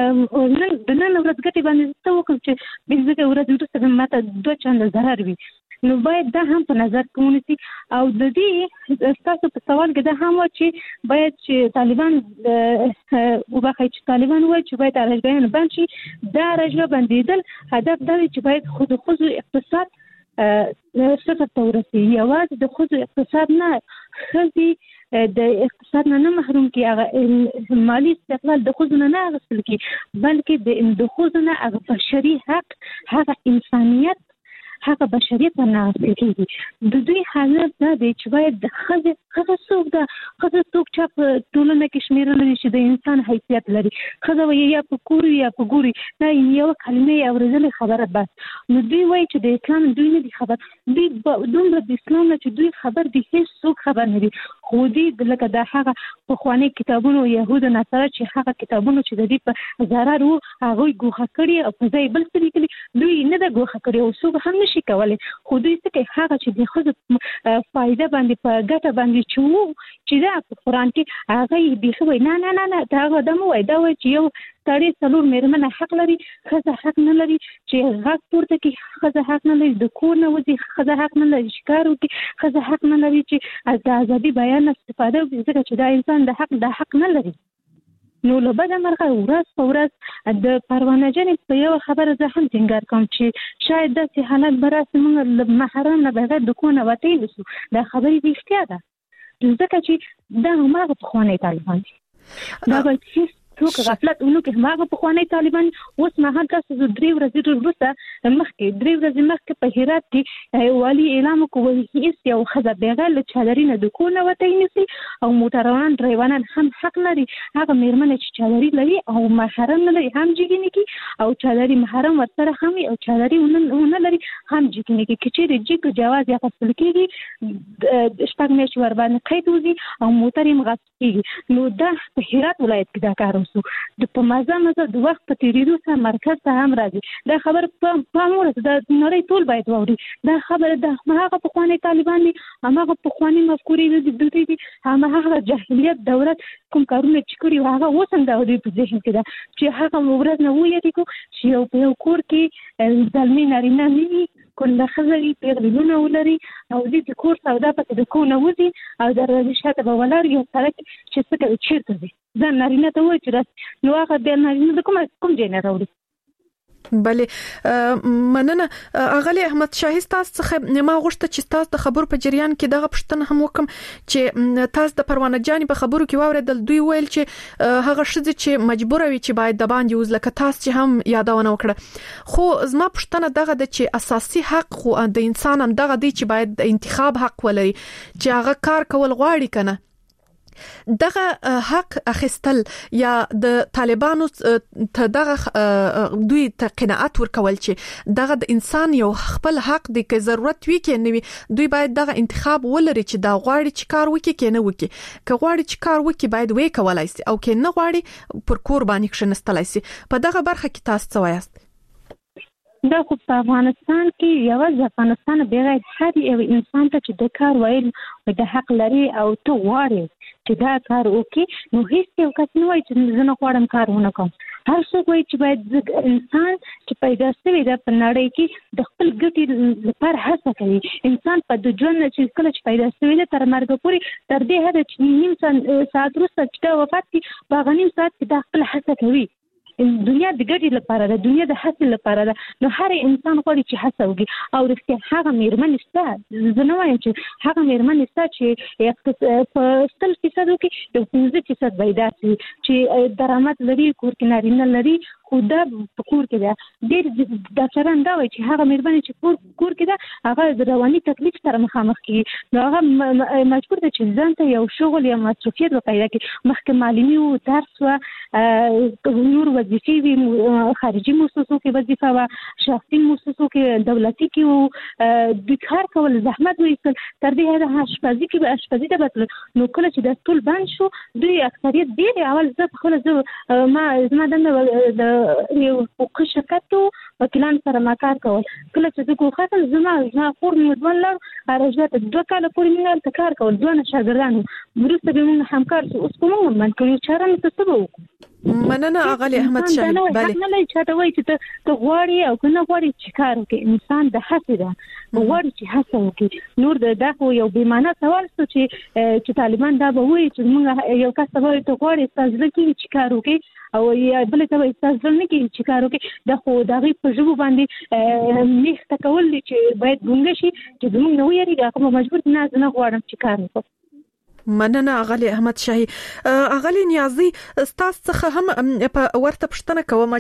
د نن ورځ ګټې باندې څه وکړم چې بلځکه ورځ وروسته ماته دوه چنده ضرر وي نو باید دا هم په نظر کې ونیسي او د دې تاسو په سوال کې دا هم و چې باید چې طالبان وبخښي چې طالبان وایي چې باید راځي بند شي دا راځي بندیدل هدف دا چې باید خود اقتصاد صفر ته ورسي. یوازې د خود اقتصاد نه خزي د اقتصاد نه محروم کی، هغه مالی استقلال د خود نه اغستل کی، بلکې د خود نه هغه بشري حق، هغه انسانیت، هغه بشریت نه اغستل کیږي. د دوی حالت دا دی چې باید د خزه څوک ده، خزه څوک چې په ټولنه کې شمیرل لري چې د انسان حیثیت لري، خزه وي یا په کور یا په ګوري، دا یو کلمه اورېدل خبره بس. نو دوی وایي چې د اسلام دوی نه دي خبر، دوی دومره د اسلام نه چې دوی خبر دي، هیڅ څوک خبر نه دي. خو دوی لکه د هغه پخواني کتابونو يهود نصارا چې هغه کتابونو چې د دې په ضرر وو هغه ګوښه کړي او په ځای بل څه لیکلي، دوی نه د ګوښه کړي او څوک هم نشي کولای. خو دوی څه کوي، هغه چې د خود فائدہ باندې په ګټه باندې چې دا په قرآن کې هغه به وي نه دا هغه دمو وای، دا وای چې یو سړی څلور میرمنه حق لري، خزه حق نه لري چې غږ پورته کې، خزه حق نه لري د کور نه وځي، خزه حق نه لري شکار وکړي، خزه حق نه لري چې د ازادي بیان استفاده وکړي، ځکه چې دا انسان د حق نه لري. نو له بده مرغه ورځ په ورځ د پروانه جنې په یو خبره زه هم ټینګار کوم چې شاید داسې حالت به راسي موږ له محرم نه بغیر د کور نه وتلی نشو. دا خبرې رښتیا ده، ځکه چې دا هماغه پخوانی طالبان دي. دا باید هیڅ څوک غفلت ونه کړي. هماغه پخوانی طالبان اوس مهال تاسو 3 ورځې وروسته مخکې په هرات کې والي اعلان وکړ هیڅ یو خزه بغیر له چادري نه د کور نه وتلی نشي، او موټروان ډرایوران هم حق لري، هغه میرمنې چې چادري لري او محرم نه لري هم جګینې کی، او چادري محرم ورسره هم او چادري ونه لري هم جګینې کی. چې جګ جواز یې خپل کېږي شپږ میاشتې ور باندې قید وزي او موټر یې غصب کېږي. نو دا په هرات ولایت کې دا کار د په مزه د وخت په تیریدو سره مرکز ته هم راځي. دا خبر په مورس د نړۍ ټول باید واوري. دا خبره د هغه پخوانی طالبان دي، هغه پخوانی مفکورې دي، هغه جاهلیت دولت کوم کارونه چې کړی هغه اوس هم د دوی په ذهن کې ده چې هغه ورځ نه ویری کو چې یو په کور کې ځلمی نارینه نه کله خزري پیغلونه ولري او دې کور سودا پکې د کو نه وځي او دروازه شاته به ولر یو سړک چې څه کوي چیرته دی ځان نارینه ته وایي چې نو هغه د نارینه د کوم ځای نه راوړي. بله مننه اغلی احمد شاهي، تاسو څخه ما غوښته چې تاسو د خبرو په جریان کې دغه پوښتنه هم وکم چې تاسو د پروانه جان په خبرو کې واوریدل، دوی ویل چې هغه شذ چې مجبور وي چې باید د باندې وز لکه تاسو چې هم یادونه وکړه. خو زما پوښتنه دغه د چې اساسي حق خو د انسان هم دغه دی چې باید د انتخاب حق ولري، چې هغه کار کول غواړي کنه. دغه حق اخیستل یا د طالبانو ته دغه دوی ته قناعت ورکول چې دغه د انسان یو خپل حق دی که ضرورت وي کې نه وي، دوی باید دغه انتخاب ولري چې دا غواړي چې کار وکړي کې نه وکړي، که غواړي چې کار وکړي باید وې کولای شي او کې نه غواړي پر کور باندې کښنستلای شي. په دغه برخه کې تاسو څه وایاست؟ دا خو په افغانستان کې یوازې افغانستان بغیر هر یو انسان ته چې د کار ویل د حق لري او ته غواړي چې دا کار وکړي، نو هیڅ یو کس نه وایي چې زه نه غواړم کار ونه کوم. هر څوک وایي چې باید انسان چې پیدا شوی دی په نړۍ کې د خپل ګټې لپاره هڅه کوي. انسان په د ژوند چې کله چې پیدا شوی دی تر مرګ پورې تر دې حده چې نیم ساعت وروسته چې دا وفات شي په هغه نیم ساعت کې دا خپل هڅه کوي. دنیا د ګټې لپاره ده، دنیا د حاصل لپاره ده. نو هر انسان غواړي چې هڅه وکړي او رښتیا هغه میرمن شته، زه نه وایم چې هغه میرمن شته چې په 100% کې د 15% پیدا شي چې درآمد لري، کور کې نارینه لري، خو دا په کور کې ده. ډېر ډاکټران دا وایي چې هغه میرمن چې کور کې ده هغه رواني تکلیف سره مخامخ کیږي، نو هغه مجبور ده چې ځان ته یو شغل یا مصروفیت پیدا کړي. مخکې معلمي او درس و نور وظیفې وي، خارجي مؤسسو کې وظیفه و، شخصي مؤسسو کې دولتي کې و، د کار کول زحمت وایستل، تر دې حده اشپزي کې اشپزي ته بتل. نو کله چې د ټول بند شو دوی اکثریت ډېر اول زه خپل زما د یو حقوقي شرکت وکیلان سره ما کار کول. کله چې د کوخه زما خور مدون لر راځه 2 کال پورې موږ کار کول، 2 شاګردانو وروسته به موږ همکار شو. اوس کوم من کوي چاره نو څه وکړو مننه اغلی احمد شاهي. بله نه لای چاته وای چې ته غواړي او کنه غواړي چې کار وکړي. انسان د هڅې ده غواړي چې هڅه وکړي. نور د خو یو بې معنی سوال څه چې طالبان دا به وایي چې موږ یو کس ته وایي ته غواړي تاسو کې چې کار وکړي او یا بل ته وایي تاسو نه کې چې کار وکړي. دا خو دغه په ژبه باندې میخ تکول چې باید ګونګ شي چې موږ نو یې راغلو مجبور نه غواړم چې کار وکړم. مننه اغلی احمد شاهي. اغلی نیازي ستاسو څخه هم په ورته پښتنه کوم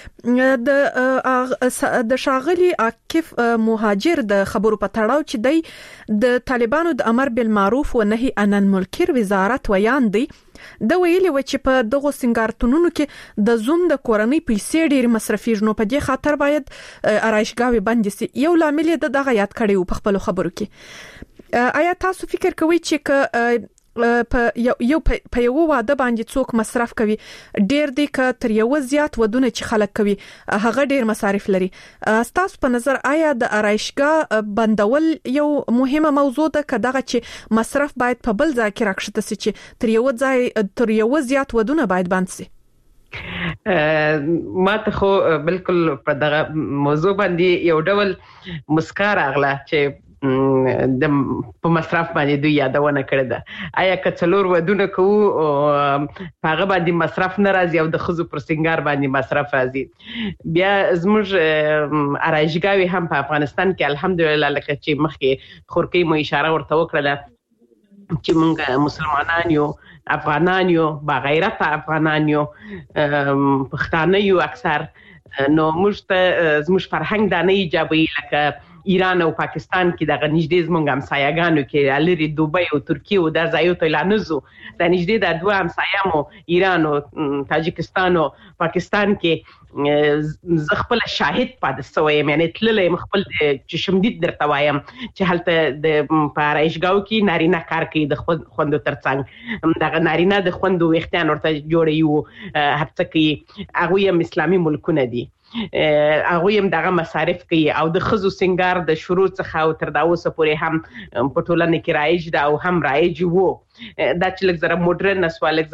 چې د شاغلي عاکف مهاجر د خبرو په تړاو چې د طالبانو د امر بالمعروف و نهي عن المنکر وزارت ویاندي د ویلي و چې په دغه سنگارتونونو کې د زوم د کورنۍ پیسې ډېر مصرفيږي نو په دې خاطر باید آرایشګاوي بند شي. یو لامل د دغه یاد کړي په خپل خبرو کې. آیا تاسو فکر کوئ چې په یو واده باندې څوک مصرف کوي ډېر دی که تر یو زیات ودونه چې خلک کوي هغه ډېر مصارف لري؟ تاسو په نظر آیا د آرایشګاه بندول یو مهمه موضوع ده که دغه چې مصرف باید په بل ځای کې راکښته سي چې تر یو زیات ودونه باید بند سي؟ ما ته خو بالکل په دغه موضوع باندې یو ډول مسکا راغله چې د په مصرف باندې دوی یادونه کړې ده. آیا که څلور ودونه کوو هغه باندې مصرف نه راځي او د خزو پر سنگار باندې مصرف راځي؟ بیا زموږ آرایشګاوي هم په افغانستان کې الحمدلله لکه چې مخکې خورکۍ مو اشاره ورته وکړله چې موږ مسلمانان یو، افغانان یو، باغیرت افغانان یو، پښتانه یو اکثر. نو موږ ته زموږ فرهنګ دا نه ایجابوي لکه ایران او پاکستان کې دغه نږدې زمونږ همسایه‌ګانو کې لري دوبۍ او ترکیه او د ځایو ته لا نزو د نږدې د دوه همسایه‌مو ایران او تاجکستان او پاکستان کې زه خپل شاهد پاتې سویم. یعنی تللی خپل چې شمدید درته وایم چې هلته د په آرایشګاو کې نارینه کار کوي د خوندو ترڅنګ دغه نارینه د خوندو ویښتان ورته جوړوي هر څه کوي. هغوی هم اسلامي ملکونه دي، هغوی هم دغه مصارف کوي او د خزو سنگار د شروع څخه او تر دا اوسه پورې هم په ټولنه کې رایج ده او هم رایج وو. دا چې لږ زره موډرن نسوه لږ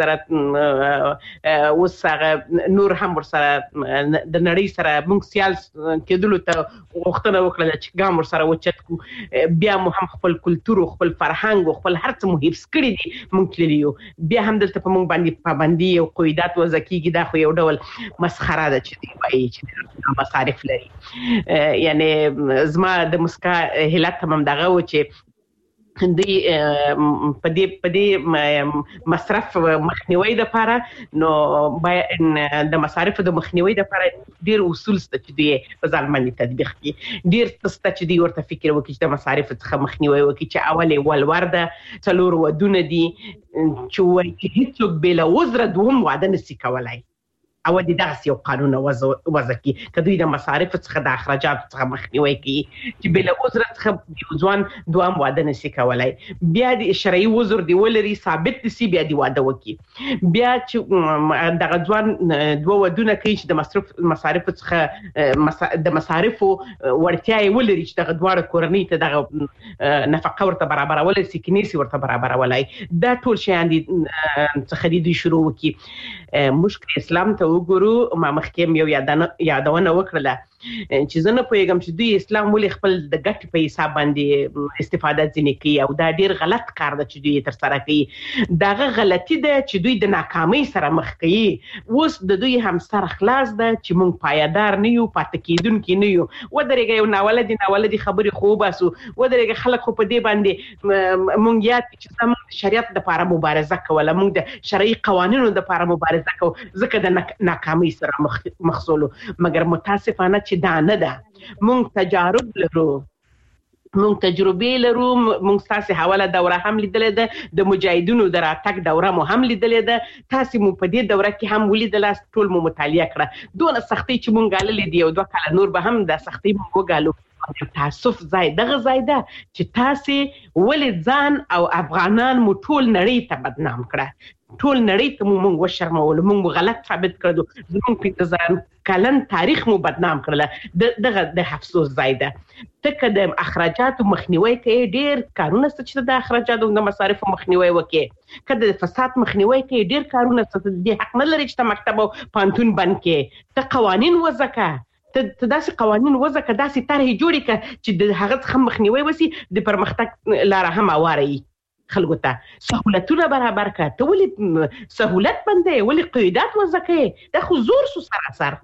زره اوس هغه نور هم ورسره د نړۍ سره موږ سیال کېدلو ته غوښتنه وکړله چې ګام ورسره وچت کړو. بیا مو هم خپل کلتور او خپل فرهنګ او خپل هر څه مو حفظ کړي دي موږ تللي یو. بیا هم دلته په موږ باندې پابندي او قیودات وضع کېږي. دا خو یو ډول مسخره ده چې دوی وایي چې مصارف لري. یعنی زما د مسکا هیلت هم دغه و چې دوی په دې مصرف مخنیوي لپاره نو باید د مصارف د مخنیوي لپاره ډیر اصول ست چې دوی په ځان باندې تطبیق کړي. ډیر ست چې دوی ورته فکر وکړي چې د مصارف څخه مخنیوي وکړي چې اولې ولور ده څلور ودونه دي چې وایي چې هیڅوک بلا عذر دوم واده نشي کولای. او د دغه یو قانون وضع کی که دوی د مصارف څخه د اخراجات څخه مخنیوي کوي چې بل عذر څخه یو ځوان دوام واده نشي کولای. بیا د شرعي عذر دی ولري ثابت دي بیا دی واده وکي. بیا چې دغه ځوان دوه ودونه کوي چې د مصارف څخه د مصارفو ورتیا ولري چې دغه دواړه کورنۍ ته دغه نفقه ورته برابرول سي کنيسي ورته برابرولای. دا ټول شیان دي څخه دي شروع وکي. مشکل اسلام ته وګورو. ما مخکې یو یادونه وکړله چې زه نه پوهېږم چې دوی اسلام ولې خپل د ګټې په حساب باندې استفاده ځینې کوي او دا ډېر غلط کار ده چې دوی ترسره کوي. دغه غلطي ده چې دوی د ناکامۍ سره مخ کوي. اوس د دوی هم سر خلاص ده چې موږ پایدار نه یو، پاتې کېدونکي نه یو. ودرېږه یو ناولدي خبرې خو وباسو، ودرېږه خلک خو په دې باندې موږ یاد کړي چې موږ د شریعت دپاره مبارزه کوله، موږ د شرعي قوانینو دپاره مبارزه کوو ځکه د ناکامۍ سره مخ سولو. مګر متاسفانه چې دا نه ده. مونږ تجارب لرو، مونږ تجربې لرو. مونږ تاسو حواله دوره هم لیدلې ده، د مجاهدینو د راتګ دوره مو هم لیدلې ده. تاسو مو په دې دوره کې هم ولیدل، ټول مو مطالعه کړه. دونه سختي چې مونږ غاللې دی او 2 کال نور به هم د سختي مونږ وګالو. تاسف ځای دغه ځای ده چې تاسو ولې ځان او افغانان مو ټول نړۍ ته بدنام کړه. ټول نړۍ ته موږ وشرمول، موږ غلط ثابت کړو، زموږ 5000 کلن تاریخ مو بدنام کړل. دغه د افسوس ځای ده. ته د اخراجاتو مخنیوي کوي، ډیر کارونه چې د اخراجاتو د مصارفو مخنیوي وکړي، کله د فساد مخنیوي کوي، ډیر کارونه چې د حق نه لري چې مکتب او پانتون بند کې، ته قوانين وځکه، ته داسې قوانين وځکه، داسې طرحې جوړې کړه چې د هغه څخه مخنیوي وسی، د پرمختګ لار هم اواري خلکو ته سہولتونه برابر کړه. ته ولې سہولت بندې، ولې قیودات وځکه؟ دا خو زور سو سراسر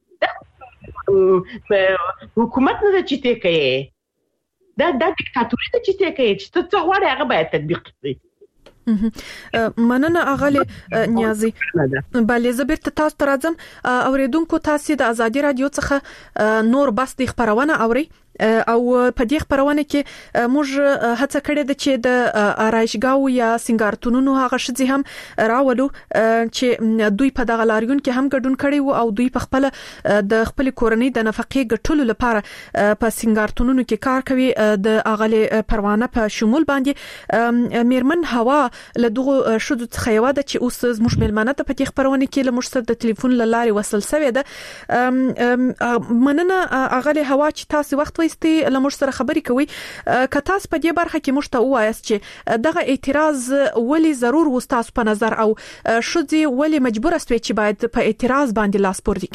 حکومت نه چې ته کوي، دا دیکتاتوري ته چې ته کوي، چې ته غواړې هغه باید تطبیق کړي. مننه اغلی نیازي. بله زبر ته تاسو ته راځم. اوریدونکو تاسو د ازادي رادیو څخه نور بس د خبرونه اوري او په دې خبرونه کې موږ هڅه کړې ده چې د آرایشګاو یا سنگارتونونو هغه شذي هم راولو چې دوی په دغه لاریون کې هم ګډون کړي وو او دوی په خپل د خپل کورنۍ د نفقې ګټلو لپاره په سنگارتونونو کې کار کوي. د اغلی پروانه په شمول باندې میرمن هوا له دغه شذو څخه یو ده چې اوس زموږ ملمنه ته په دې خبرونه کې له موږ سره د ټلیفون لارې وصل شوې ده. مننه اغلی هوا چې تاسو وخت ستي لمر سره خبري کوي. کتاس په دې برخه کې مشته وایست چې دغه اعتراض ولې ضرور وستاس په نظر او شذي ولې مجبور است چې باید په اعتراض باندې لاس پورته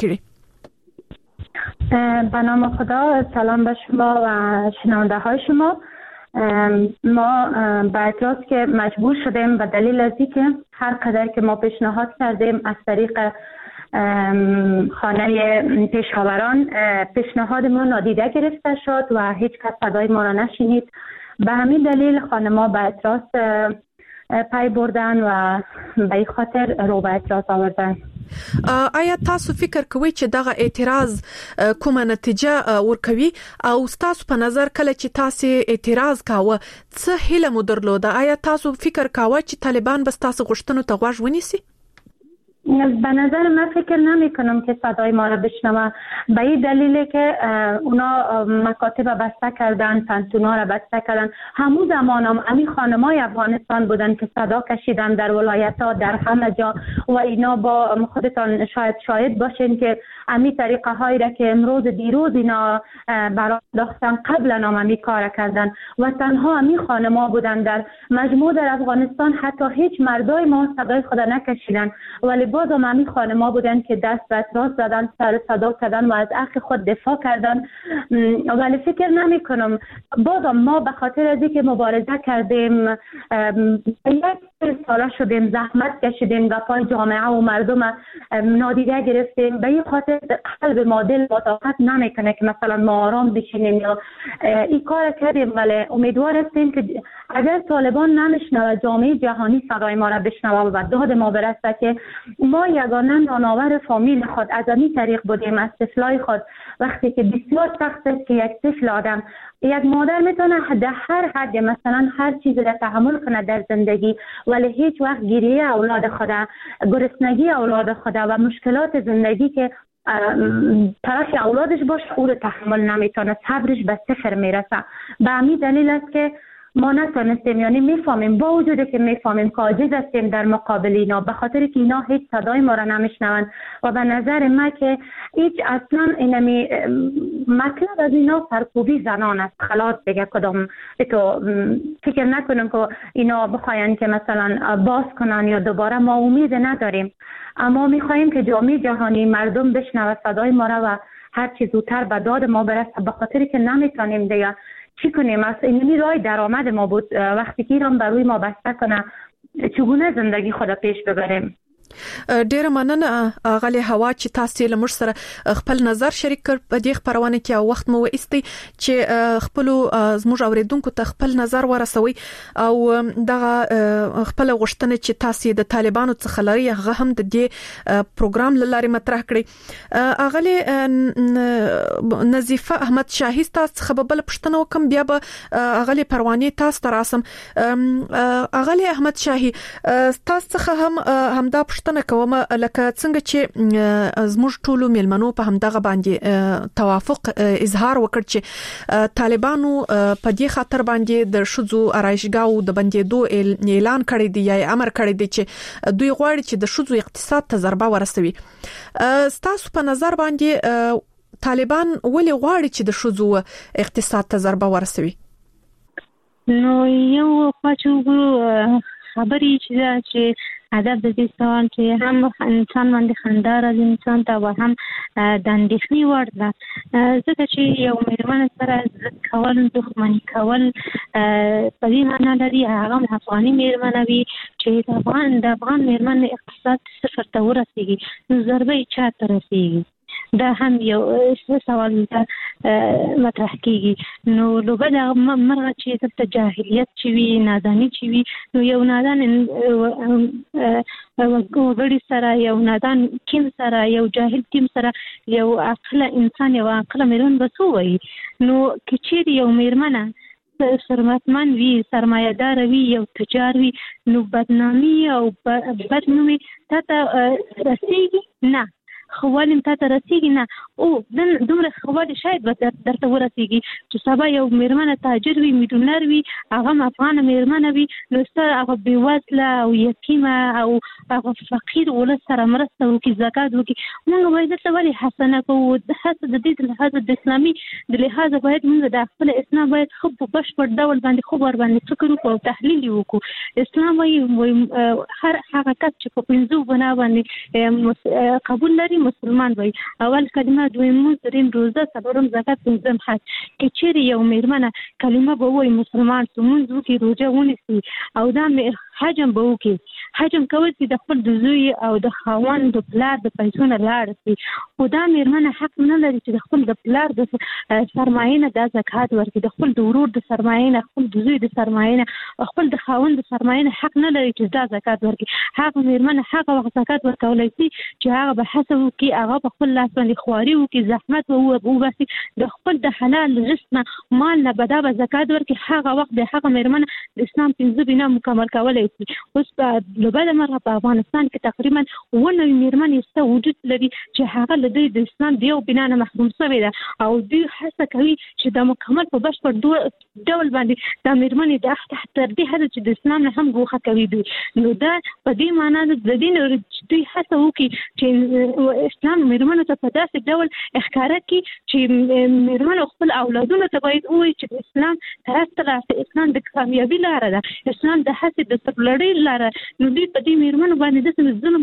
کړي؟ به نام خدا، سلام به شما و شنونده های شما. ما به اعتراض که مجبور شدیم به دلیل از اینکه هر قدر که ما پیشنهاد کردیم از طریق خانه پیشاوران پیشنهاد ما نادیده گرفته شد و هیچ کس صدای ما را نشنید. به همین دلیل خانه ما به اعتراض پی بردن و به این خاطر رو به اعتراض آوردن. آیا تاسو فکر کوئ چې دغه اعتراض کومه نتیجه ورکوي او تاسو په نظر کله چې تاسو اعتراض کاوه څه هیله مو درلوده؟ آیا تاسو فکر کاوه چې طالبان بس تاسو غوښتنو ته غوږ ونیسي؟ به نظر من فکر نمی کنم که صدای ما را بشنوه، به این دلیله که اونا مکاتب بسته کردن، پانتونا را بسته کردن. همون زمان هم امی خانمای افغانستان بودن که صدا کشیدن در ولایت ها، در همه جا و اینا با خودتان شاید باشین که امی طریقه هایی را که امروز دیروز اینا برای داختن قبل هم امی کار کردن و تنها امی خانما بودن در مجموع در افغانستان. حتی هیچ مردای ما صدای خود نکشیدن ولی باز هم امی خانما بودن که دست به اعتراض زدن، سر صدا کردن و از حق خود دفاع کردن. ولی فکر نمی کنم باز هم ما به خاطر از اینکه مبارزه کردیم، یک سالا شدیم، زحمت کشیدیم، گپای جامعه و مردم نادیده گرفتیم، به این خاطر قلب ما دل با طاقت نمیکنه که مثلا ما آرام بشینیم یا این کار کردیم. ولی امیدوار هستیم که اگر طالبان نمیشنوه، جامعه جهانی صدای ما را بشنوه و داد ما برسه که ما یگانه نانآور فامیل خود از این طریق بودیم، از طفلای خود. وقتی که بسیار سخت است که یک طفل آدم، یک مادر میتونه در هر حد مثلا هر چیزی را تحمل کنه در زندگی ولی هیچ وقت گریه اولاد خود، گرسنگی اولاد خود و مشکلات زندگی که طرف اولادش باشه او رو تحمل نمیتونه، صبرش به صفر میرسه. به همین دلیل است که ما نتونستیم، یعنی میفهمیم با وجود که میفهمیم که عاجز هستیم در مقابل اینا، به خاطر که اینا هیچ صدای ما را نمیشنون و به نظر من که هیچ اصلا اینمی مطلب از اینا سرکوبی زنان است. خلاص دیگه کدام تو فکر نکنم که اینا بخواین که مثلا باز کنن یا دوباره. ما امید نداریم، اما میخوایم که جامعه جهانی مردم بشنوه صدای ما را و هر چیز زودتر به داد ما برسه، به خاطر که نمیتونیم دیگه چی کنیم. از این راه درآمد ما بود، وقتی که ایران بروی ما بسته کنه چگونه زندگی خود پیش ببریم. ډیر مننه غلي هوا چې تاسو له موږ سره خپل نظر شریک کړ په دې خبرونه کې او وخت مو وایستي چې خپل زموږ اوریدونکو ته خپل نظر ورسوي او دغه خپل غوښتنه چې تاسو د طالبانو څخه لري هغه هم د دې پروګرام لاري مطرح کړی. غلي نظیفه احمد شاهي تاسو خبربل پښتنه وکم بیا به غلي پروانه تاسو تراسم. غلي احمد شاهي تاسو څخه هم همدا پوښتنه کوم لکه څنګه چې زموږ ټولو میلمنو په همدغه باندې توافق اظهار وکړ چې طالبانو په دې خاطر باندې د شذو آرایشګاو د بندېدو اعلان کړی دی یا امر کړی دی چې دوی غواړي چې د شذو اقتصاد ته ضربه ورسوي. ستاسو په نظر باندې طالبان ولې غواړي چې د شذو اقتصاد ته ضربه ورسوي؟ نو یو پاتې خبرې چې ادب د دې سوال چې هم انسان باندې خندا راځي انسان ته هم د اندېښنې وړ ده، ځکه چې یو میرمن سره ضد کول دښمني کول په دې معنی لري هغه افغاني میرمن وي چې د افغان میرمن اقتصاد صفر ته ورسیږي نو ضربه یې چا ته رسیږي؟ دا هم یو سوال مطرح کیږي. نو لوبه د مرغه چې د جاهلیت چې وی نادانی چې وی نو یو نادان وګړي سره یو نادان کیم سره یو جاهل کیم سره یو عقل انسان یو عقل میرمن بسوي. نو کچې یو میرمنه ثروتمن وی سرمایه‌دار وی یو تجار وی نو بدنامي او بدنامي ته رسیږي نه، خوالم ته رسیږي نه، او دومره خوال شاید به درته ورسیږي چې سبا یو میرمنه تاجر وي میلیونر وي هغه افغان میرمنه وي نو ستاسو هغه بیوزله او یتیمه او هغه فقیر ولس سره مرسته وکړي زکات وکړي. موږ باید څه ولې حسنه کوو د حسد د دې لحاظ د اسلامي د لحاظ باید موږ د خپل اسلام باید خو په بشپړ ډول باندې خو ور باندې فکر وکړو او تحلیل وکړو. اسلام وايي هر هغه کس چې په پنځو بنا باندې قبول لري مسلمان وي. اول کلمه، دویم دریم روزه، څلورم زکات، پنځم حج. کې چیرې یو میرمنه کلمه به وایي مسلمان سمونځ وکړي روزه ونیسي او دا حجم به وکړي. حجم کول چې د خپل د زوی او د خاوند د پلار د پیسو نه لاړ شي، خو دا میرمنه حق نه لري چې د خپل د پلار د سرمایې نه د زکات ورکړي، د خپل د ورور د سرمایې نه، خپل د زوی د سرمایې نه، خپل د خاوند د سرمایې نه حق نه لري چې دا زکات ورکړي. هغه میرمنه هغه وخت زکات ورکولای شي چې هغه به حسب وکړي، هغه په خپل لاس باندې خواري وکړي، زحمت وباسي، د خپل د حلال رزق نه مال نه به دا زکات ورکړي. هغه وخت د هغه میرمنه د اسلام پنځه بنا مکمل کولای شي. اوس په لوبه مرغه په افغانستان کې تقریبا 9 میرمنې سته وجود لري چې هغه له د اسلام دیو بنا نه محروم شوی ده او دوی هڅه کوي چې د مکمل په بشپړ ډول باندې د میرمنې د تر دې حد چې د اسلام نه هم ګوښه کوي دوی. نو دا په دې معنی د دین دوی هڅه وکړي چې اسلام میرمنو ته په داسې ډول ښکاره کړي چې میرمنو خپل اولادونو ته باید ووایي چې اسلام تاسو اسلام د کامیابی لاره ده، اسلام د هڅې د سرلوړۍ لاره. نو دوی په دې میرمنو باندې د ظلم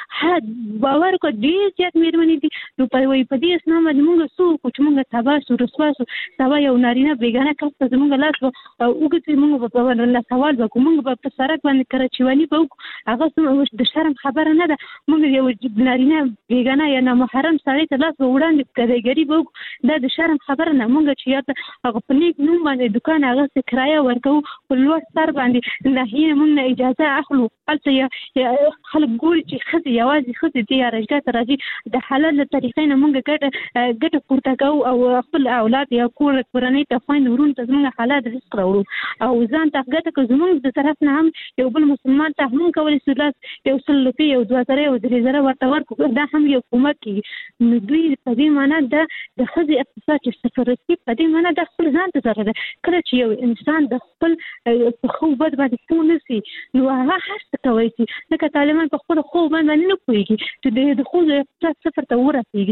کوي. باور کو ډېر زیات میرمنې دي نو په دې اسلام باندې موږ څو چې موږ تبا سو رسوا سو سبا یو نارینه بیگانه کس ته موږ لاس وګورئ موږ په ونه سوال وکړو، موږ په سړک باندې کرچوانی به هغه د شرم خبره نه ده. موږ یو نارینه بیگانه یا نامحرم سړی ته لاس وړاندې کړی به دا د شرم خبره نه. موږ چې یا هغه په نیک نوم باندې دکان هغه کرایه ورکو په لوړ سر باندې نه هي موږ اجازه اخلو. البته یا خلک ګوري چې خزي یوازې خزي دی راځي ته راځي د حلال طریقې نه موږ ګټه پورته کوو او خپل اولاد یا کورنۍ ته خويند ورون ته موږ حلال رزق راوړو او ځان ته ګټه کوو. زموږ د طرف نه هم یو بل مسلمان ته هم کولی شي یو سلوپی یو 2000 او 3000 ورته ورکو، دا هم یو کومک کی. نو دوی په دې معنی د خزي اقتصاد چې صفر رسي په دې معنی د خپل ځان ته ضرر ده. کله چې یو انسان د خپل خو بد باندې پونه سي نو هغه هڅه کوي چې د طالبان په خپل خو باندې نه کوي چې د خو اقتصاد صفر ته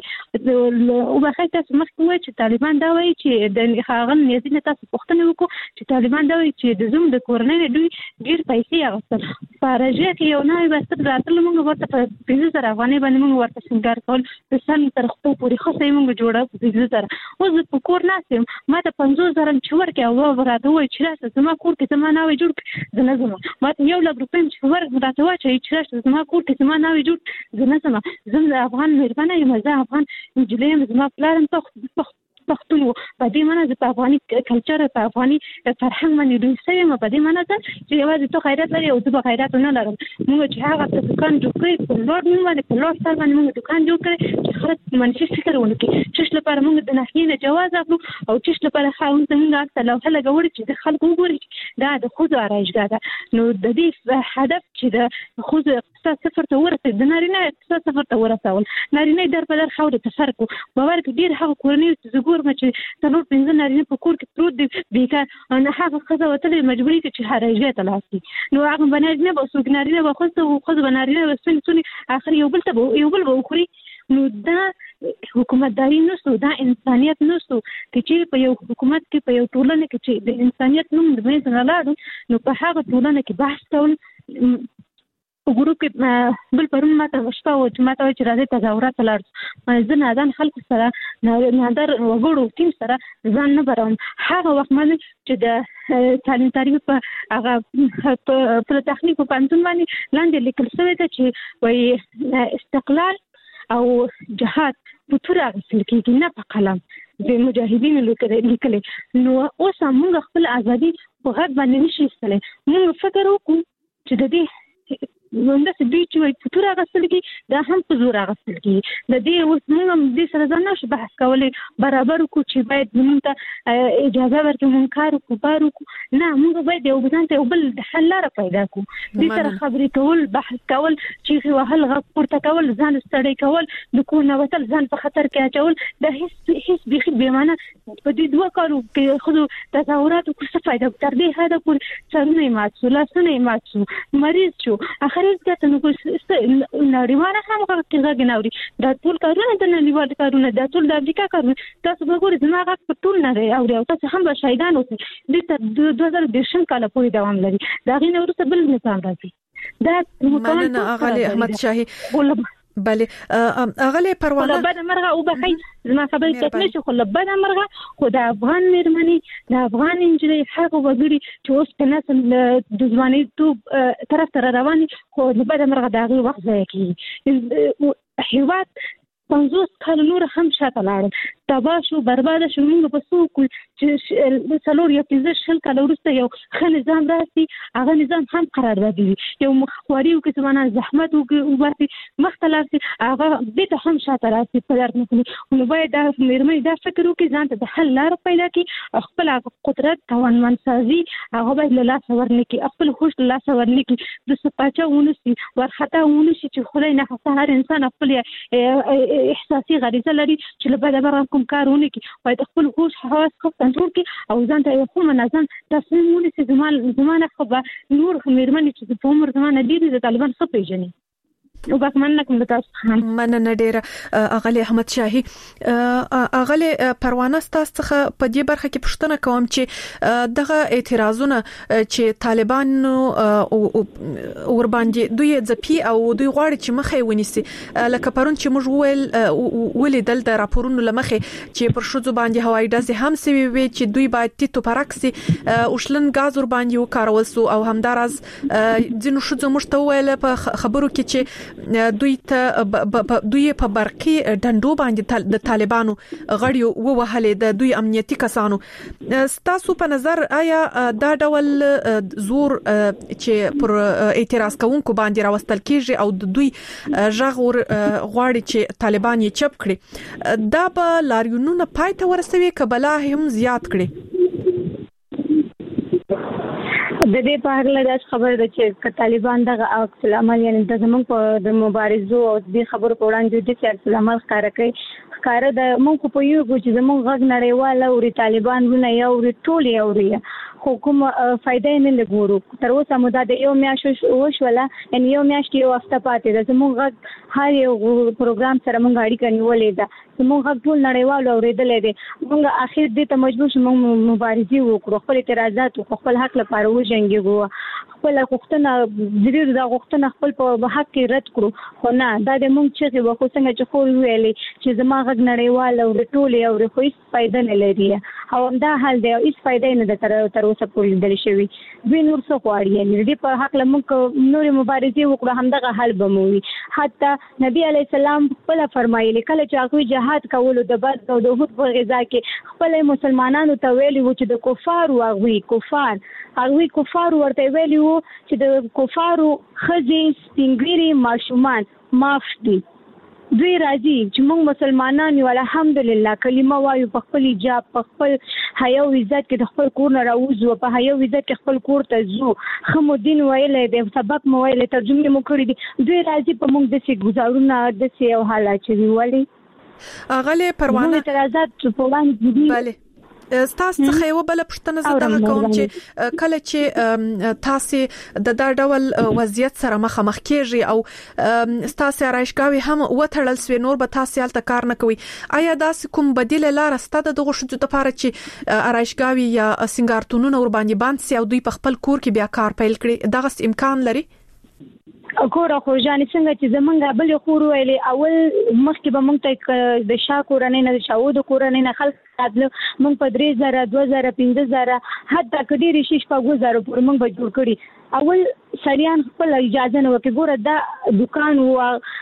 ورسیږي. او بخای تاسو مخکې وایي چې طالبان دا وایي چې د هغه نیازونه تاسو پوښتنه وکړو چې طالبان دا وایي چې د زوم د کورنۍ دوی ډیر پیسې اغوستل په راځي کې یو نه واسطه راتل موږ ورته په 5000 افغانۍ باندې موږ ورته څنګه کول د سن تر خپل پوری خصه موږ جوړه په 5000 اوس په کور ناسم ما ته 50000 چې ورکه او راته وایي چې راځه زما کور کې زما ناوي جوړ د نظم ما ته 1 لک روپۍ چې راته وایي چې راځه زما کور کې زما ناوي جوړ د نظم زم افغان مهربانه یم زه افغان انجلیم زما پلان په پښتون په دې معنی په افغاني کلچر په افغاني فرهنګ باندې دوی سوي ما په دې معنی چې یوازې تو غیرت لري او زه غیرت نه لرم. موږ چې هغه دکان جوړ کړی په لوړ باندې په لوړ سر باندې موږ دکان جوړ کړی چې خلک منفي فکر ونکړي چې لپاره موږ د ناحیې جواز اخلو او چې لپاره خاوند موږ اکثر له هله غوړي چې د خلکو وګوري دا د خود آرایشګاه ده. نو د دې هدف چې د خود اقتصاد صفر ته ورسېد د نارینه اقتصاد صفر ته ورسول نارینه در په در خاوره تفرق باور کې ډیر هغه کورنۍ چې زګور مچ تلور پنځه نارینه په کور کې پروت دي بیکار ان هغه خزه وتلې مجبوري چې هرایشګاه ته لاسی نو هغه باندې نه به سوق نارینه به خو بنارینه به سني اخر یو بل به وخوري. نو دا حکومتداري نشته دا انسانيت نشته چې په یو حکومت کې په یو ټولنه کې چې د انسانيت نوم د مې نه لاړو نو په هغه ټولنه کې بحث کول ګروپ کې بل پرون ماته شپه و چې ماته چې راځي تظاهرات لاړ زه نه ځان خلک سره نه در وګړو ټیم سره ځان نه برم هغه وخت باندې چې د تعلیم تعریف په هغه په تخنیک په پانتون باندې لاندې لیکل شوی دی چې وایي استقلال او جهاد په تور اغسل کېږي نه په قلم د مجاهدینو لیکل. نو اوس موږ خپل ازادي په غږ باندې نشي استلای. موږ فکر وکړو چې د دې نو د دې چې په تور اغسل کې دا هم په زور اغسل کې د دې اوس موږ د سره ځان نشو بحث کولای برابر کو چې باید موږ ته اجازه ورکړو موږ کار وکړو نه موږ باید یو ځان ته بل حل لاره پیدا کړو. د سره خبرې کول بحث کول چې وهل غږ پورته کول ځان ستړي کول د کو نه وتل ځان په خطر کې اچول د هیڅ بيخي بیمانه په دې دوه کارو کې خو تظاهرات کو څه فائدہ تر دې هدا کول څرونه ماتسو لاسونه ماتسو مریض شو اخر ځکه نو نړیواله هم غږ ناوري دا ټول کارونه د نړیوال کارونه دا ټول د امریکا کارونه تاسو وګورئ زما غږ په ټول نه اوري او تاسو هم به شهیدان اوسئ. د 2020 کال پورې دوام لري دا غي نو ورته بل نظام راځي دا مننه اغلی احمد شاهي. بله اغلی پروانه بعد مرغه او بخي زما خبرې تکمیل شو خو بعد مرغه خو د افغان مېرمنې د افغان انجلۍ هغه وګړي چې اوس په نسل د ځواني تو طرف ته رواني خو بعد مرغه د هغه وخت ځای کی هیواد 50 کال نور هم شاته لاړ تبا شو برباد شو موږ په سوق چې څلور یا 15 کال وروسته یو ښه نظام راسي هغه نظام هم قرار ورکړي یو مخوري او کې زمانه زحمت او ورته مختلف هغه به هم شاته راسي په لار نه نو باید د مېرمنې دا فکر وکړي ځان ته د حل لار پیدا کړي خپل قدرت توانمن سازي هغه باید له لاس ورنکي خپل خوش له لاس ورنکي د سپاچا ونسي ورخته ونسي چې خدای نه خسته هر انسان خپل احساسي غریزه لري چې له بده برخه کوم کارونه کې باید خپل هوش حواس کنټرول کړي او ځان ته یو کوم منظم تصمیم ونیسي. زمانه خو به نور مېرمنې چې په عمر زمانه ډېری د طالبان څخه پیژني او بخمنه کوم تاسو مننه ډیره اغلی احمد شاهي. اغلی پروانه تاسو څخه په دې برخه کې پوښتنه کوم چې دغه اعتراضونه چې طالبان ور باندې دوی ځپی او دوی غواړي چې مخې ونیسي لکه پرون چې موږ ولیدل د راپورونو لمخې چې پر شوزو باندې هوایي ډزې هم سوي وي چې دوی باید تیتو پرکسي اوشلن غاز ور باندې وکارول سو او همدارز ځینو شوزو مشته ویل په خبرو کې چې دوی په برقي ډنډو باندې د طالبانو غړیو ووهلې د دوی امنیتي کسانو. ستاسو په نظر آیا دا ډول زور چې پر اعتراض کوونکو باندې راوستل کیږي او د دوی ژغور غواړي چې طالبان یې چپ کړي دا به لاریونونه پای ته ورسوي کبلا هم زیات کړي؟ د دې په اړه د خبر ده چې طالبان دغه عکس العمل یعنی د زمونږ په د مبارزو او د خبرو په وړاندې د عکس العمل ښکارا کوي ښکارا د مونږ په یو چې زمونږ غږ نړیواله او طالبان ونه یو ټول یو خو کوم فائدې نه لګورو تر اوسه مو د یو میاشت وشوله ان یو میاشت یو هفته پاتې ده زموږ غږ هر یو پروګرام سره مونږ اړیکه نیولې ده زموږ غږ ټول نړیوال اورېدلې دي مونږ اخر دې ته مجبور شوم مبارزه وکړو خپل اعتراضات او خپل حق لپاره وجنګو خپل غوښتنه ضروري دا غوښتنه خپل په حق کې رد کړو خو نه دا د مونږ چې وخت څنګه چې خو ویلې چې زما غږ نړیوال او ټول یو خو هیڅ فائدہ نه لري او دا حل دی هیڅ فائدې نه ده تر اوسه پورې لیدل شوی. دوی نور څه غواړي یعنی دې په حق لمونږ نور مبارزې وکړو همدغه حل به مو وي. حتی نبی علی السلام خپل فرمایلی کله چې هغه جهاد کولو د بدر او د احد په غزا کې خپل مسلمانانو ته ویلي و چې د کفار هغوی کفار ورته ویلي و چې د کفارو ښځې سپینګیري ماشومان معاف دي. دوی راځي چې موږ مسلمانان یو الحمدلله کلمه وایو په خپل حجاب په خپل حیا او عزت کې د خپل کور نه راوځو په حیا او عزت کې خپل کور ته ځو خمو دین ویلې د سبق مو ویلې ترجمه مو کړې دي. دوی راځي په موږ د څه گزارونه د څه او حالات چې ویلي اغله پروانه اعتراضات په وړاندې دي. بله تاسو څخه یو بل پښتنه زده کوم چې کله چې تاسو د دا ډول وضعیت سره مخ کیږي او تاسو راشګاوي هم وټړل سوي نور به تاسو حالت کار نه کوي آیا دا کوم بدیل لار ستاسو دغه شو د لپاره چې راشګاوي یا سنگارتونونه ور باندې سي او دوی په خپل کور کې بیا کار پیل کړي دغه امکان لري؟ کور خو ځان څنګه چې زمونږ بل خور ویلې اول مخکې به مونږ ته د شا کورنۍ نه د شاو د کورنۍ نه خلک راتلو مونږ په 3000 2000 15000 حتی کډي ریشش په 2000 پورې مونږ به جوړ کړی. اول سړیان خپل اجازه نه وکړي ګوره دا دکان و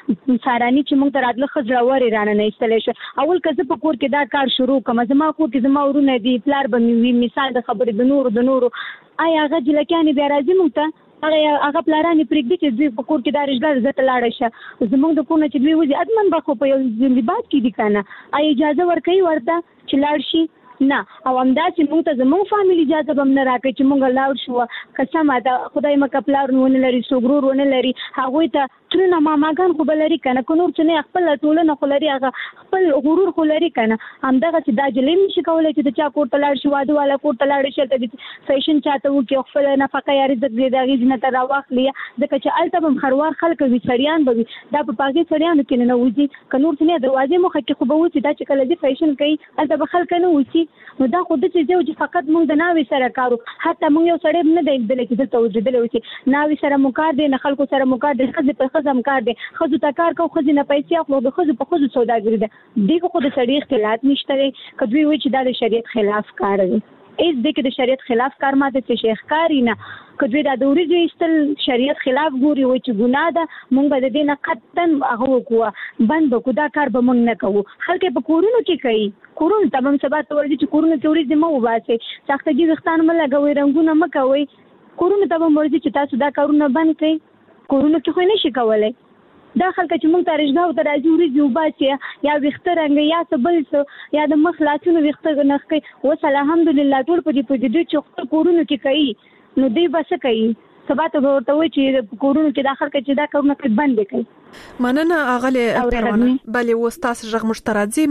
سارانی چې مونږ ته راتله خزروري رانه نه استلې شو. اول کزه په کور کې دا کار شروع کوم زما کور کې زما ورونه دي پلار به مثال د خبرې د نورو آیا هغه جلکانې بیا راځي مونږ ته هغه پلارانی پرېږدي چې دوی په کور کې دا رشګار زته لاړ شه زمونږ د کور نه چې دوی وځي ادمن به خو په یو ځلبات کې دي کنه آیا اجازه ورکوي ورته چې لاړ شي نه او همداسې مونږ ته زمونږ فامیلی اجازه به نه راکړي چې مونږ لاړ شو قسمه ده خدای مکه پلار ونه لري سوګرور ونه لري هغوی ته ترونه ماماګان خو به لري کنه که نور څه نه خپل ټولنه خو لري هغه خپل غرور خو لري کنه همدغه چې دا جلې نشي کولی چې د چا کور ته لاړ شي واده والا کور ته لاړ شي ته فیشن چاته وکړي خپل نفقه یا رزق دې د هغې زینه ته راواخلي ځکه چې هلته به خروار خلک وي سړیان به وي دا په پاکي سړیانو کې نه وځي که نور څه نه دروازې مخه کې خو به وځي دا چې کله دې فیشن کوي هلته به خلک نه وځي نو دا خو د چې فقط موږ د ناوې سره کارو حتی موږ یو سړی نه دی لیدلی چې دلته وځېدلی اوسي ناوې سره مو کار دی نه خلکو سره مو کار دی ښځې په ښځه هم کار دی ښځو ته کار کوو ښځې نه پیسې اخلو د ښځو په ښځو سوداګري ده دې خو د سړي اختلاط نشته دی که دوی وایي چې دا د شریعت خلاف کار دی هیڅ دې کې د شریعت خلاف کار ماته څه شي ښکاري نه که دوی دا د وریجو ایستل شریعت خلاف ګوري وایي چې ګناه ده موږ به د دې نه قطعا هغه وکړو بند به کړو دا کار به موږ نه کوو خلک په کورونو کې کوي کورونو ته به هم سبا ته ورځي چې کورونو کې وریځې مه وباسئ ساختګي ویښتان مه لګوئ رنګونه مه کوئ کورونو ته به هم ورځي چې تاسو دا کارونه بند کړئ کورونو کې خو یې نه شي کولی دا خلک چې موږ ته رشګاو ته راځي وریځې وباسي یا ویښته رنګوي یا څه بل څه یا د مخ لاسونو ویښته نښ کوي اوس الحمدلله ټول په دې دوی چې خپل کورونو کې کوي نو دوی به څه کوي سبا ته به ورته وایي چې کورونو کې دا خلک چې دا کارونه کوي بند کړي. مننه اغله پروانه بله وستاس ژغ مشترادزي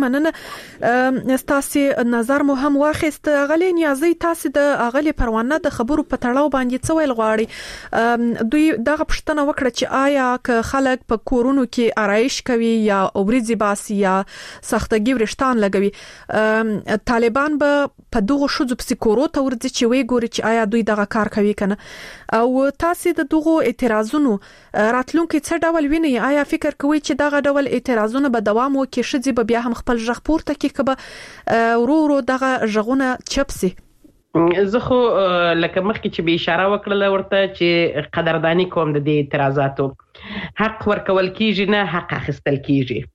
مننه ستاسو نظر مو هم واخیست اغله نیازي تاسو د اغله پروانه د خبرو په تړاو باندې څه ویل غواړي دوی دغه پښتنه وکړه چې آیا که خلک په کورونو کې آرایش کوي یا اوریځي باسي یا سختګي ورشتان لګوي طالبان به په دغه شوزو پسیکورو ته ورځي چې وی ګوري چې آیا دوی دغه کار کوي کنه او تاسو د دغه اعتراضونو راتلونکي څه ډول ویني آیا فکر کوئ چې دغه ډول اعتراضونه به دوام وکړي شځې به بیا هم خپل ژغ پورته کړي کبه ورو دغه ژغونه چپسي؟ زه خو لکه مخکې چې به اشاره وکړله ورته چې قدردانی کوم د دې اعتراضاتو حق ورکول کیږي نه حق اخیستل کیږي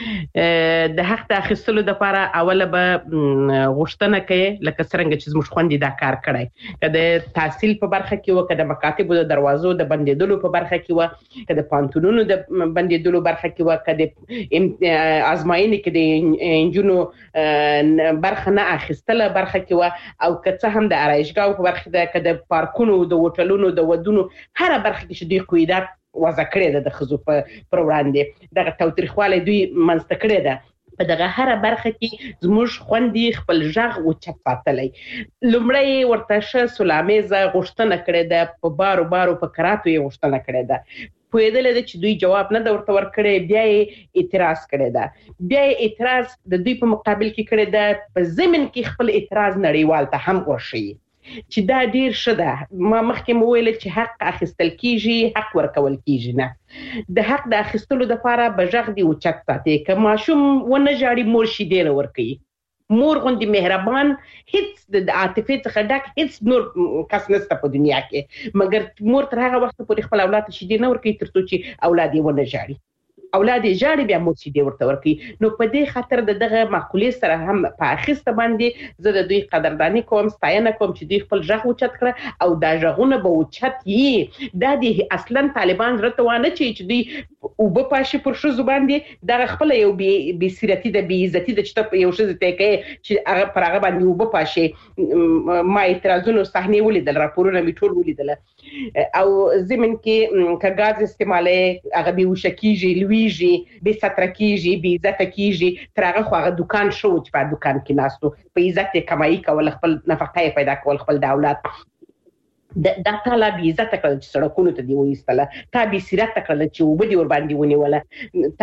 د حق د اخیستلو لپاره اوله به غوښتنه کوي لکه څنګه چې زموږ خويندې دا کار کړی که د تحصیل په برخه کې و که د مکاتبو د دروازو د بندیدلو په برخه کې و که د پانتونونو د بندیدلو برخه کې و که د ازمایینې کې د انجونو برخه نه اخیستله برخه کې و او که څه هم د آرایشګاو په برخه ده که د پارکونو د هوټلونو د ودونو هره برخه کې چې دوی قیودات وضع کړی ده د ښځو پر وړاندې دغه تاوتریخوالی دوی منځته کړی ده په دغه هره برخه کې زموږ خویندې خپل غږ اوچت ساتلی لومړی ورته ښه سولامیزه غوښتنه کړې ده په بارو په کراتو یې غوښتنه کړې ده پوهېدلی ده چې دوی جواب نه ده ورته ورکړی بیا یې اعتراض کړی ده بیا یې اعتراض د دوی په مقابل کې کړی ده په ضمن کې خپل اعتراض نړیوال ته هم ورښیي چې دا ډیر ښه ده ما مخکې مو ویل چې حق اخیستل کیږي حق ورکول کیږي نه د حق د اخیستلو لپاره به غږ دی اوچت ساتي که ماشوم ونه ژاړي مور شیدې نه ورکوي مور غوندي مهربان هیڅ د عاطفه څخه ډک هیڅ نور کس نشته په دنیا کې، مګر مور تر هغه وخت پورې خپل اولاد ته شیدې نه ورکوي تر څو چې اولاد یې ونه ژاړي. اولاد یې ژاړي بیا مور شیدې ورته ورکوي. نو په دې خاطر دغه مقولې سره هم په اخیسته باندې زه د دوی قدردانی کوم، ستاینه کوم چې دوی خپل ژغ اوچت کړه او دا ژغونه به اوچت یي. دا د اصلا طالبان رته وانه چې دوی وب پاشي پر شو باندې دا خپل یو بي سیرتی د بي عزتی د چته یو شزه ته کې چې هغه پر هغه باندې وب پاشي. ما اعتراضونو صحنه ولیدل، راپورونه می ټول ولیدل او زمين کې کاغذ استعمالي هغه به وشکیږي لویږي به سترکیږي به عزت کیږي. تر هغه خو هغه دکان شو چې په دکان کې ناستو په عزت کمایي کول، خپل نفقه پیدا کول، خپل د اولاد دا تعالی به عزت کړل چې سړکونو ته دی وېستله، تا به سیرت کړل چې وبدي ور باندې ونیوله،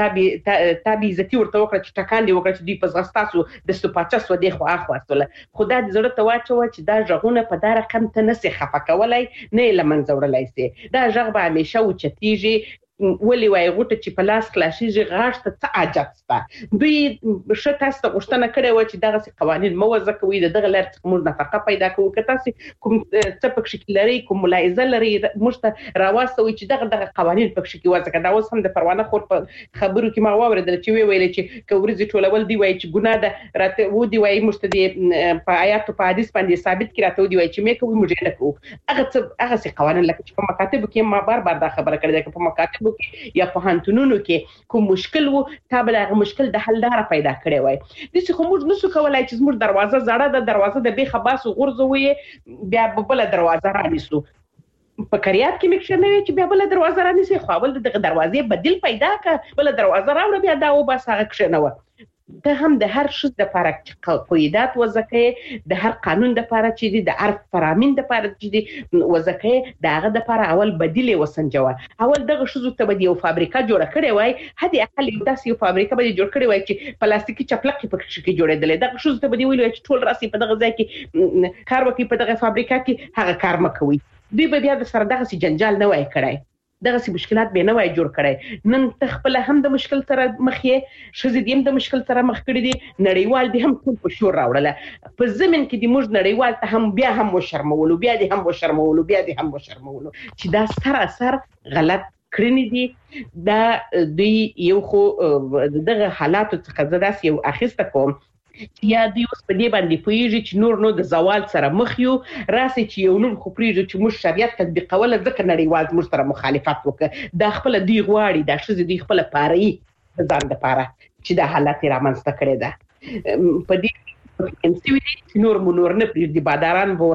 تا به عزت ورته وکړه چې ټکان دی وکړه چې دوی په زغستاسو د سپاچس و دی خو اخواستله. خدای دې زړه ته واچو چې دا ژغونه په دا رقم ته نسي خفه کولای، نه لمنځه وړلای سي. دا ژغ به همیشه اوچتیږي. ولی وای غوټه چې په لاس کلاشيږي غاښ ته څه عجب سته. دوی شته تاسو غوښتنه کړې و چې دغه قوانين موازه کوي، دغه لار څخه موږ نفقه پیدا کوو. که تاسو کوم څه پکې کې لري، کوم ملاحظه لري، موږ ته راوستوي چې دغه قوانين پکې کې وځه. دا اوس هم د پروانه خور په خبرو کې ما واوریدل چې ویل چې کورځي ټولول دی وای چې ګناه ده راته و دی وای موږ ته په آیات او په حدیث باندې ثابت کړه ته دی وای چې مې کوي موږ نه کوو. هغه قوانين لکه چې په مکاتب کې ما بار دا خبره کړې ده چې په مکاتب یا په هانتونونو کې کوم مشکل وو تا به هغه مشکل د حل لار پیدا کړی وای. د څه خو موږ نسو کولای چې موږ دروازه زړه د دروازه د بیخه باس غورځوي بیا بل دروازه رانیسو. په کریات کې مکشر نه چې بیا بل دروازه رانیسي، خو بل دغه دروازې بدیل پیدا ک بل دروازه راوړ بیا دا و بس هغه کښنه و. ته هم د هر شخص د لپاره قواعد وځکه، د هر قانون د لپاره چې د عرف فرامین د لپاره چې وځکه دغه د لپاره اول بدیل وسنجوه. اول دغه شذو ته به یو فابریکه جوړ کړي وای، هدي اقل یو داسې یو فابریکه به جوړ کړي وای چې پلاستیکي چپلقې پکې کې جوړېدل. دغه شذو ته به ویل چې ټول راسي په دغه ځای کې کار وکړي، په دغه فابریکه کې هغه کار مکوي. دوی به بیا د سره دغه جنجال نه وای کړای، دغه سي مشکلات به نه وای جوړ کړي. نن تخپل هم د مشکل سره مخ یې شذ دیم د مشکل سره مخ کړي دي، نړیوال دي هم ټول په شور راوړل. په زمين کې د موږ نړیوال ته هم بیا هم وشرمولو، بیا دي هم وشرمولو، بیا دي هم وشرمولو چې دا سراسر غلط کړنی دي. دا دوی یو خو دغه حالات څخه زداس یو اخیسته کوم یا دوی اوس په دې باندې پوهیږي چې نور نو د زوال سره مخ یو راسي چې یو نور خو پریږي چې موږ شریعت تطبیقول ځکه نړیوال موږ سره مخالفت وکړي. دا خپل دی غواړي دا شذ دی خپل پاره ځان د پاره چې د حالت رامنځته کړي ده. په دې چې نور مونور نه پریږدي باداران به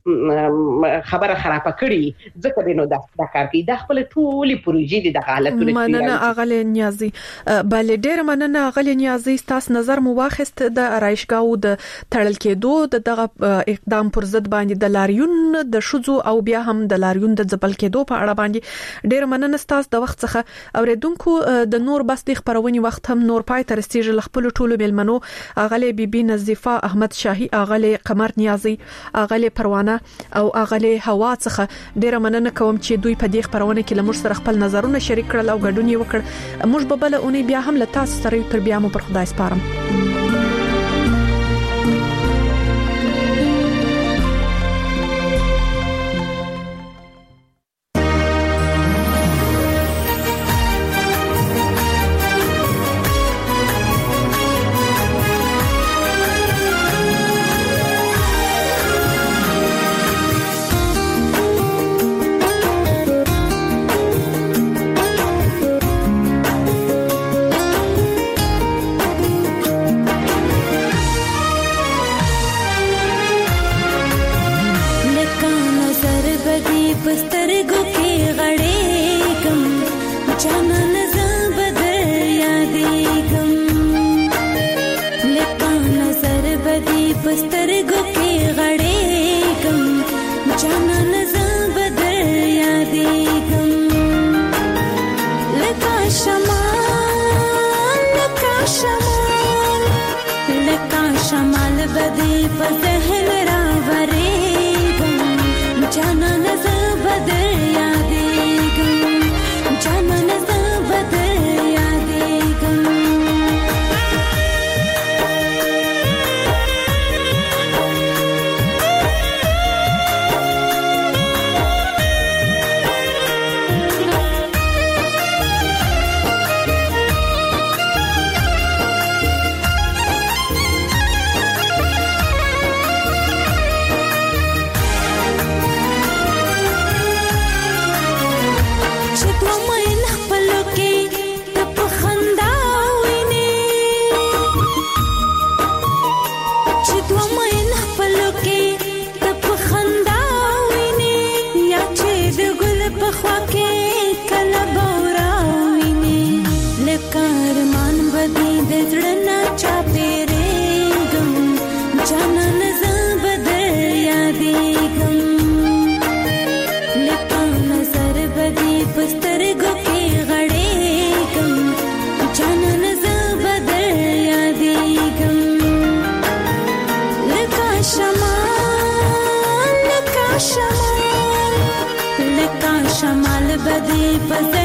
ورسره خبره خراب کړي ځکه دینو دا کار کوي. د خپل ټولي پروژې د حالتونو مننه اغلی نیازي. بل ډیر مننه اغلی نیازي، تاسو نظر مو واخست د رایشګاو د تړل کېدو دغه اقدام پر ضد باندې د لاریون د شذو او بیا هم د لاریون د ځبل کېدو په اړه باندې ډیر مننه تاسو د وخت څخه اوریدونکو. د نور بس د خبرونې وخت هم نور پای تر استیج خپل ټولو ملمنو اغلی بیبي نظیفه احمد شاهي، اغلی قمر نیازي، اغلی پروانه او اغلی هوا څخه ډیر مننه کوم چې دوی په دې خبرونه کې لمر سره خپل نظرونه شریک کړل او ګډون یې وکړ. موږ به بل اونۍ بیا هم له تاسو سره تر بیا مو پر خدای سپارم. بدی پس